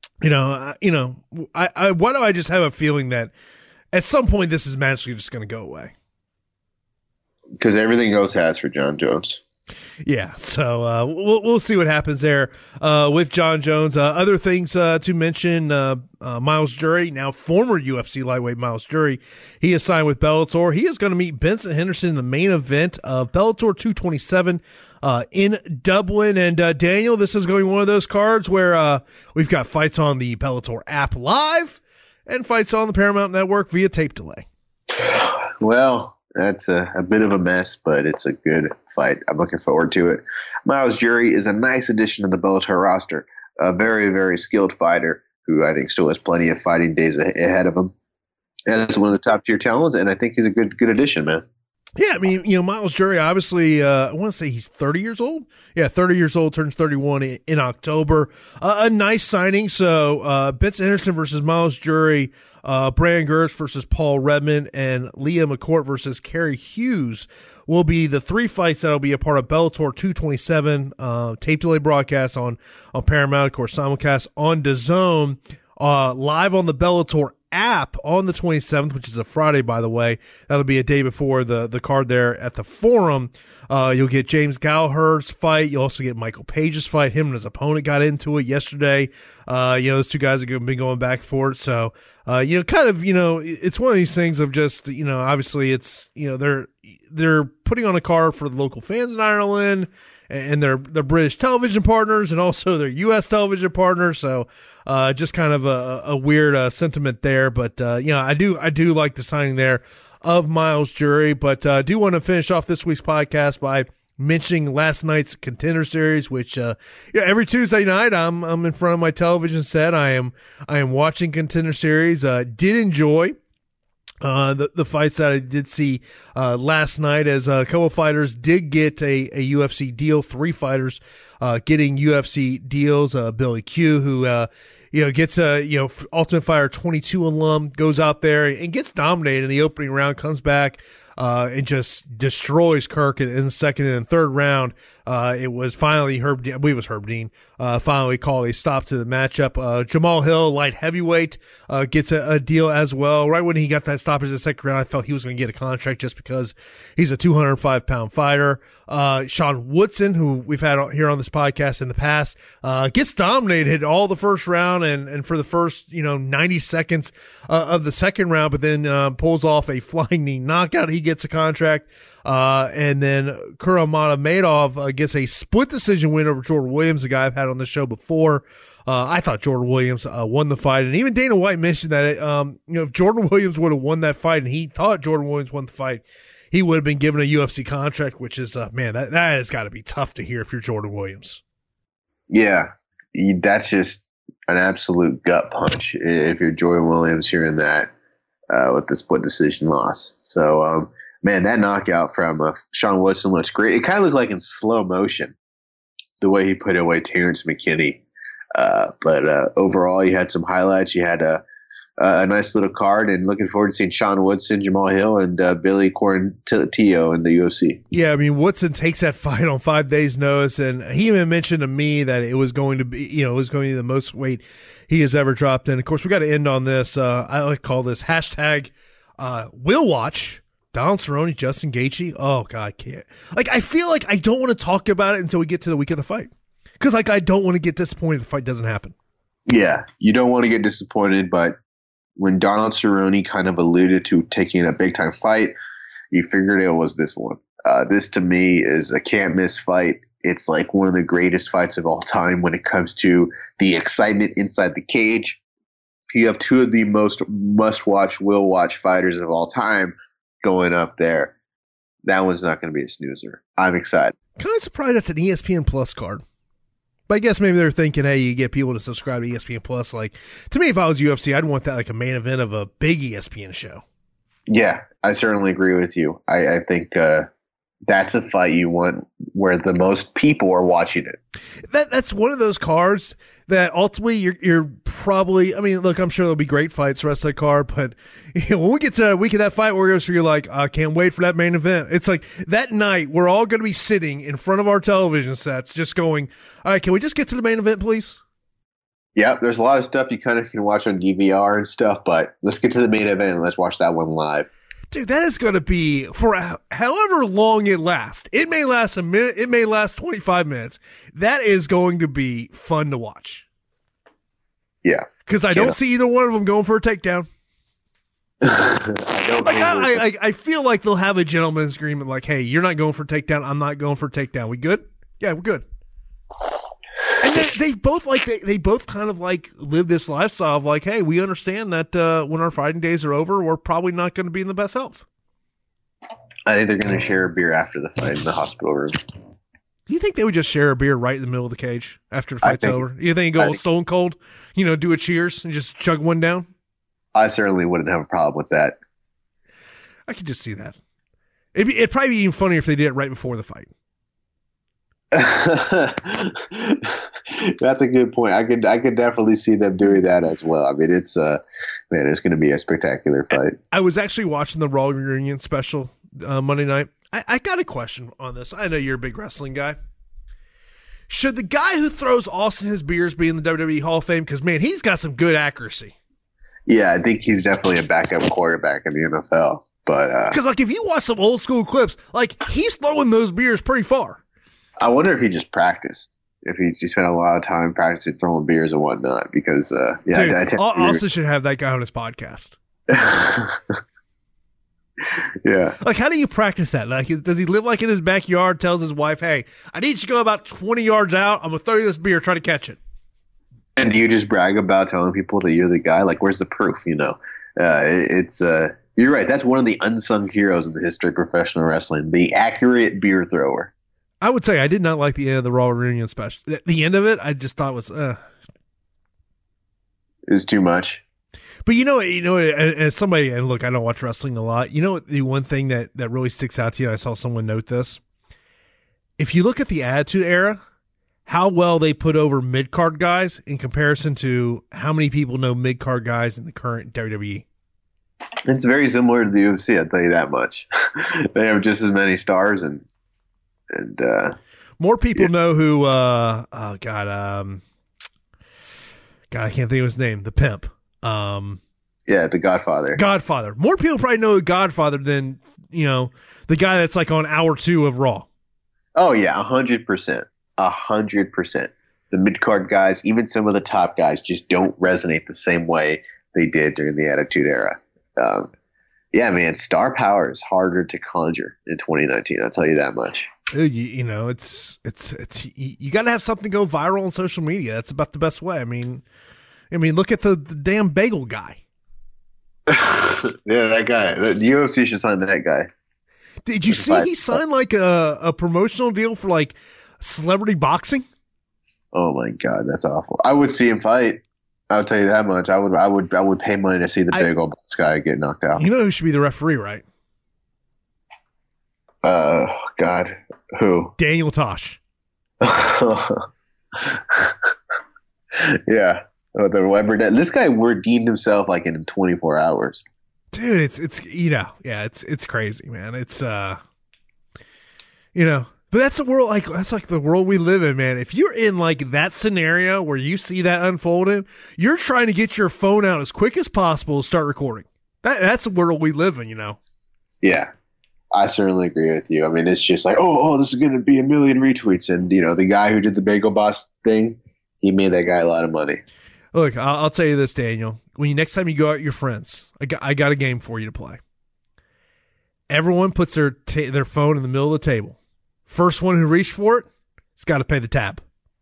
do I just have a feeling that at some point this is magically just going to go away? Because everything else has for Jon Jones. Yeah, so we'll see what happens there with Jon Jones. Other things to mention: Myles Jury, now former UFC lightweight Myles Jury, he is signed with Bellator. He is going to meet Benson Henderson in the main event of Bellator 227 in Dublin. And Daniel, this is going to be one of those cards where we've got fights on the Bellator app live and fights on the Paramount Network via tape delay. Well, that's a bit of a mess, but it's a good fight. I'm looking forward to it. Myles Jury is a nice addition to the Bellator roster. A very, very skilled fighter who I think still has plenty of fighting days ahead of him. And it's one of the top tier talents, and I think he's a good addition, man. Yeah, I mean, Myles Jury, obviously, I want to say he's 30 years old. Yeah, 30 years old, turns 31 in October. A nice signing. So, Benson Henderson versus Myles Jury, Brandon Girtz versus Paul Redmond, and Leah McCourt versus Kerry Hughes will be the three fights that'll be a part of Bellator 227, tape delay broadcast on Paramount, of course, simulcast on DAZN, live on the Bellator app on the 27th, which is a Friday, by the way. That'll be a day before the card there at the Forum. You'll get James Gallagher's fight. You'll also get Michael Page's fight. Him and his opponent got into it yesterday. Those two guys have been going back and forth. So, it's one of these things of just, obviously it's, they're putting on a card for the local fans in Ireland and their British television partners and also their U.S. television partners. So, just kind of a weird sentiment there, but I do like the signing there of Myles Jury. But do want to finish off this week's podcast by mentioning last night's Contender Series, which every Tuesday night I'm in front of my television set. I am watching Contender Series. Did enjoy the fights that I did see last night, as a couple of fighters did get a UFC deal. 3 fighters getting UFC deals. Billy Q, who gets a Ultimate Fighter 22 alum, goes out there and gets dominated in the opening round, comes back and just destroys Kirk in the second and third round. It was finally Herb Dean, finally called a stop to the matchup. Jamal Hill, light heavyweight, gets a deal as well. Right when he got that stoppage in the second round, I felt he was going to get a contract just because he's a 205-pound fighter. Sean Woodson, who we've had here on this podcast in the past, gets dominated all the first round and for the first 90 seconds of the second round, but then pulls off a flying knee knockout. He gets a contract. And then Kuramagomedov gets a split decision win over Jordan Williams, a guy I've had on the show before. I thought Jordan Williams won the fight, and even Dana White mentioned that if Jordan Williams would have won that fight, and he thought Jordan Williams won the fight, he would have been given a UFC contract, which is that has got to be tough to hear if you're Jordan Williams. Yeah, that's just an absolute gut punch if you're Jordan Williams hearing that with the split decision loss. So Man, that knockout from Sean Woodson looks great. It kind of looked like in slow motion, the way he put away Terrence McKinney. But overall, you had some highlights. You had a nice little card, and looking forward to seeing Sean Woodson, Jamal Hill, and Billy Quarantillo in the UFC. Yeah, I mean, Woodson takes that fight on 5 days' notice, and he even mentioned to me that it was going to be, it was going to be the most weight he has ever dropped. And of course, we got to end on this. I like to call this hashtag Will Watch. Donald Cerrone, Justin Gaethje. Oh God, I can't. I feel like I don't want to talk about it until we get to the week of the fight, because I don't want to get disappointed if the fight doesn't happen. Yeah, you don't want to get disappointed, but when Donald Cerrone kind of alluded to taking a big time fight, you figured it was this one. This to me is a can't miss fight. It's like one of the greatest fights of all time when it comes to the excitement inside the cage. You have two of the most must watch, will watch fighters of all time going up there. That one's not going to be a snoozer. I'm excited. Kind of surprised that's an ESPN Plus card. But I guess maybe they're thinking, hey, you get people to subscribe to ESPN Plus. Like, to me, if I was UFC, I'd want that like a main event of a big ESPN show. Yeah, I certainly agree with you. I think that's a fight you want where the most people are watching it. That's one of those cards that ultimately you're probably, I mean, look, I'm sure there'll be great fights the rest of the card, but when we get to that week of that fight where you're like, I can't wait for that main event. It's like that night we're all going to be sitting in front of our television sets just going, all right, can we just get to the main event, please? Yeah, there's a lot of stuff you kind of can watch on DVR and stuff, but let's get to the main event and let's watch that one live. Dude, that is going to be for however long it lasts. It may last a minute. It may last 25 minutes. That is going to be fun to watch. Yeah. Because I don't see either one of them going for a takedown. I feel like they'll have a gentleman's agreement like, hey, you're not going for a takedown. I'm not going for a takedown. We good? Yeah, we're good. And they both kind of like live this lifestyle of like, hey, we understand that when our fighting days are over, we're probably not going to be in the best health. I think they're going to share a beer after the fight in the hospital room. Do you think they would just share a beer right in the middle of the cage after the fight's over? You think go stone cold, do a cheers and just chug one down? I certainly wouldn't have a problem with that. I could just see that. It'd probably be even funnier if they did it right before the fight. That's a good point. I could definitely see them doing that as well. I mean, it's going to be a spectacular fight. I was actually watching the Raw reunion special Monday night. I got a question on this. I know you're a big wrestling guy. Should the guy who throws Austin his beers be in the WWE Hall of Fame? Because man, he's got some good accuracy. Yeah, I think he's definitely a backup quarterback in the NFL. But because if you watch some old school clips, he's throwing those beers pretty far. I wonder if he just practiced. If he spent a lot of time practicing throwing beers and whatnot, because dude, Austin should have that guy on his podcast. Yeah. How do you practice that? Does he live in his backyard, tells his wife, hey, I need you to go about 20 yards out. I'm going to throw you this beer, try to catch it. And do you just brag about telling people that you're the guy? Where's the proof, you're right. That's one of the unsung heroes in the history of professional wrestling, the accurate beer thrower. I would say I did not like the end of the Raw reunion special. The end of it, I just thought was, It was too much. But as somebody, and look, I don't watch wrestling a lot. The one thing that really sticks out to you, I saw someone note this. If you look at the Attitude Era, how well they put over mid-card guys in comparison to how many people know mid-card guys in the current WWE. It's very similar to the UFC, I'll tell you that much. They have just as many stars and more people know who God, I can't think of his name. The pimp. The Godfather. Godfather. More people probably know Godfather than the guy that's on hour 2 of Raw. Oh yeah, 100%. 100%. The mid-card guys, even some of the top guys, just don't resonate the same way they did during the Attitude Era. Yeah, man, star power is harder to conjure in 2019. I'll tell you that much. It's you got to have something go viral on social media. That's about the best way. I mean, look at the damn bagel guy. Yeah, that guy. The UFC should sign that guy. Did you see he signed a promotional deal for celebrity boxing? Oh my God, that's awful. I would see him fight. I'll tell you that much. I would pay money to see the bagel guy get knocked out. You know who should be the referee, right? God, who? Daniel Tosh. Yeah, the Weber. This guy redeemed himself like in 24 hours. Dude, it's it's crazy, man. It's but that's the world. That's like the world we live in, man. If you're in like that scenario where you see that unfolding, you're trying to get your phone out as quick as possible to start recording. That's the world we live in, Yeah, I certainly agree with you. I mean, it's just like, oh, this is going to be a million retweets, and the guy who did the Bagel Boss thing, he made that guy a lot of money. Look, I'll tell you this, Daniel. Next time you go out with your friends, I got a game for you to play. Everyone puts their phone in the middle of the table. First one who reached for it, has got to pay the tab.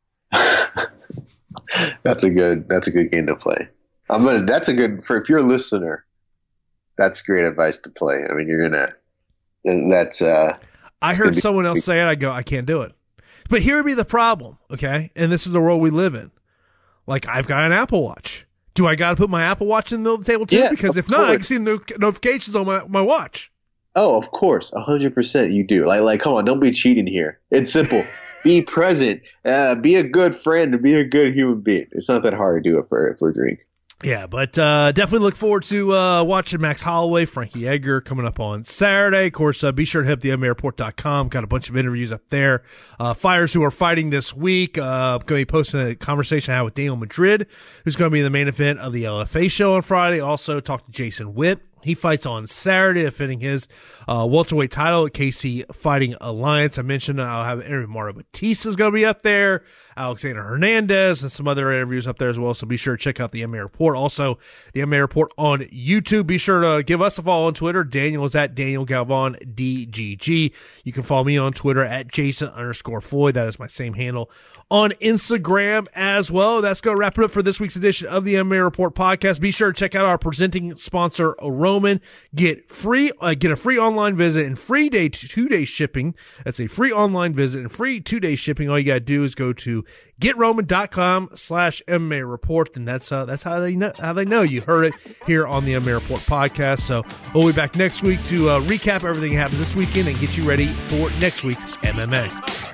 That's a good game to play. If you're a listener, that's great advice to play. I mean, I heard someone else say it. I can't do it. But here would be the problem, okay? And this is the world we live in. Like, I've got an Apple Watch. Do I got to put my Apple Watch in the middle of the table too? Yeah, because if not, I can see the notifications on my watch. Oh, of course. 100% you do. Like, come on, don't be cheating here. It's simple. Be present. Be a good friend and be a good human being. It's not that hard to do it for a drink. Yeah, but definitely look forward to watching Max Holloway, Frankie Edgar coming up on Saturday. Of course, be sure to hit the MMAReport.com. Got a bunch of interviews up there. Fighters who are fighting this week. Going to be posting a conversation I had with Daniel Madrid, who's going to be in the main event of the LFA show on Friday. Also, talked to Jason Witt. He fights on Saturday, defending his welterweight title at KC Fighting Alliance. I mentioned I'll have an interview with Mario Batista is going to be up there, Alexander Hernandez, and some other interviews up there as well. So be sure to check out the MMA Report. Also, the MMA Report on YouTube. Be sure to give us a follow on Twitter. Daniel is at Daniel Galvan DGG. You can follow me on Twitter at Jason_Floyd. That is my same handle on Instagram as well. That's going to wrap it up for this week's edition of the MMA Report podcast. Be sure to check out our presenting sponsor, Roman. Get a free online visit and free 2-day shipping. That's a free online visit and free 2-day shipping. All you got to do is go to GetRoman.com/MMA Report. And that's how they know you heard it here on the MMA Report podcast. So we'll be back next week to recap everything that happens this weekend and get you ready for next week's MMA.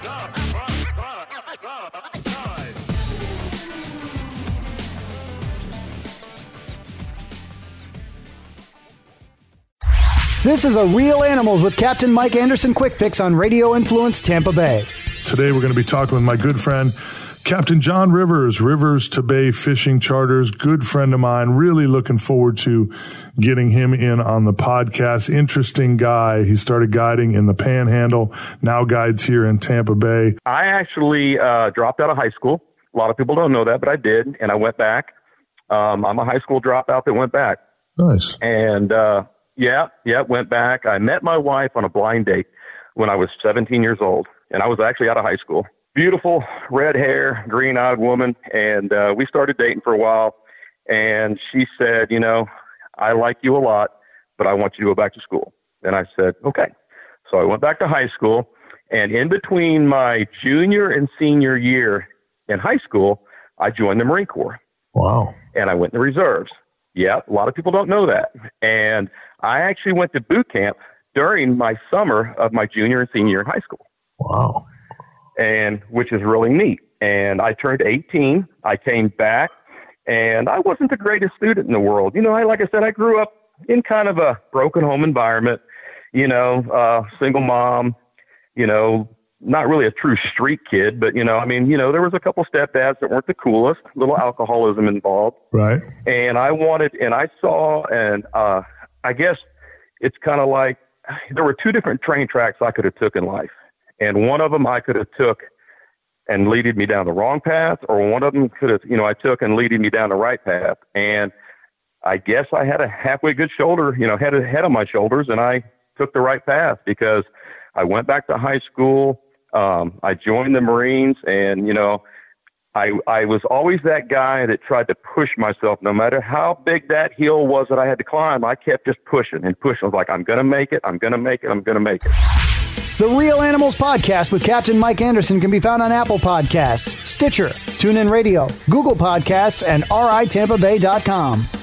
This is a Real Animals with Captain Mike Anderson Quick Fix on Radio Influence Tampa Bay. Today we're going to be talking with my good friend, Captain John Rivers, Rivers to Bay Fishing Charters, good friend of mine. Really looking forward to getting him in on the podcast. Interesting guy. He started guiding in the Panhandle, now guides here in Tampa Bay. I actually dropped out of high school. A lot of people don't know that, but I did, and I went back. I'm a high school dropout that went back. Nice. And went back. I met my wife on a blind date when I was 17 years old, and I was actually out of high school. Beautiful, red hair, green-eyed woman, and we started dating for a while, and she said, I like you a lot, but I want you to go back to school. And I said, okay. So I went back to high school, and in between my junior and senior year in high school, I joined the Marine Corps. Wow. And I went in the reserves. Yeah, a lot of people don't know that. And I actually went to boot camp during my summer of my junior and senior year in high school. Wow. And which is really neat. And I turned 18. I came back, and I wasn't the greatest student in the world. Like I said, I grew up in kind of a broken home environment, single mom, not really a true street kid, but, there was a couple stepdads that weren't the coolest, little alcoholism involved. Right. And I saw, I guess it's kind of like there were two different train tracks I could have took in life. And one of them I could have took and leaded me down the wrong path, or one of them could have, I took and leaded me down the right path. And I guess I had a halfway good shoulder, head on my shoulders, and I took the right path because I went back to high school. I joined the Marines, and, I was always that guy that tried to push myself no matter how big that hill was that I had to climb. I kept just pushing and pushing. I was like, I'm going to make it. I'm going to make it. I'm going to make it. The Real Animals podcast with Captain Mike Anderson can be found on Apple Podcasts, Stitcher, TuneIn Radio, Google Podcasts, and RITampaBay.com.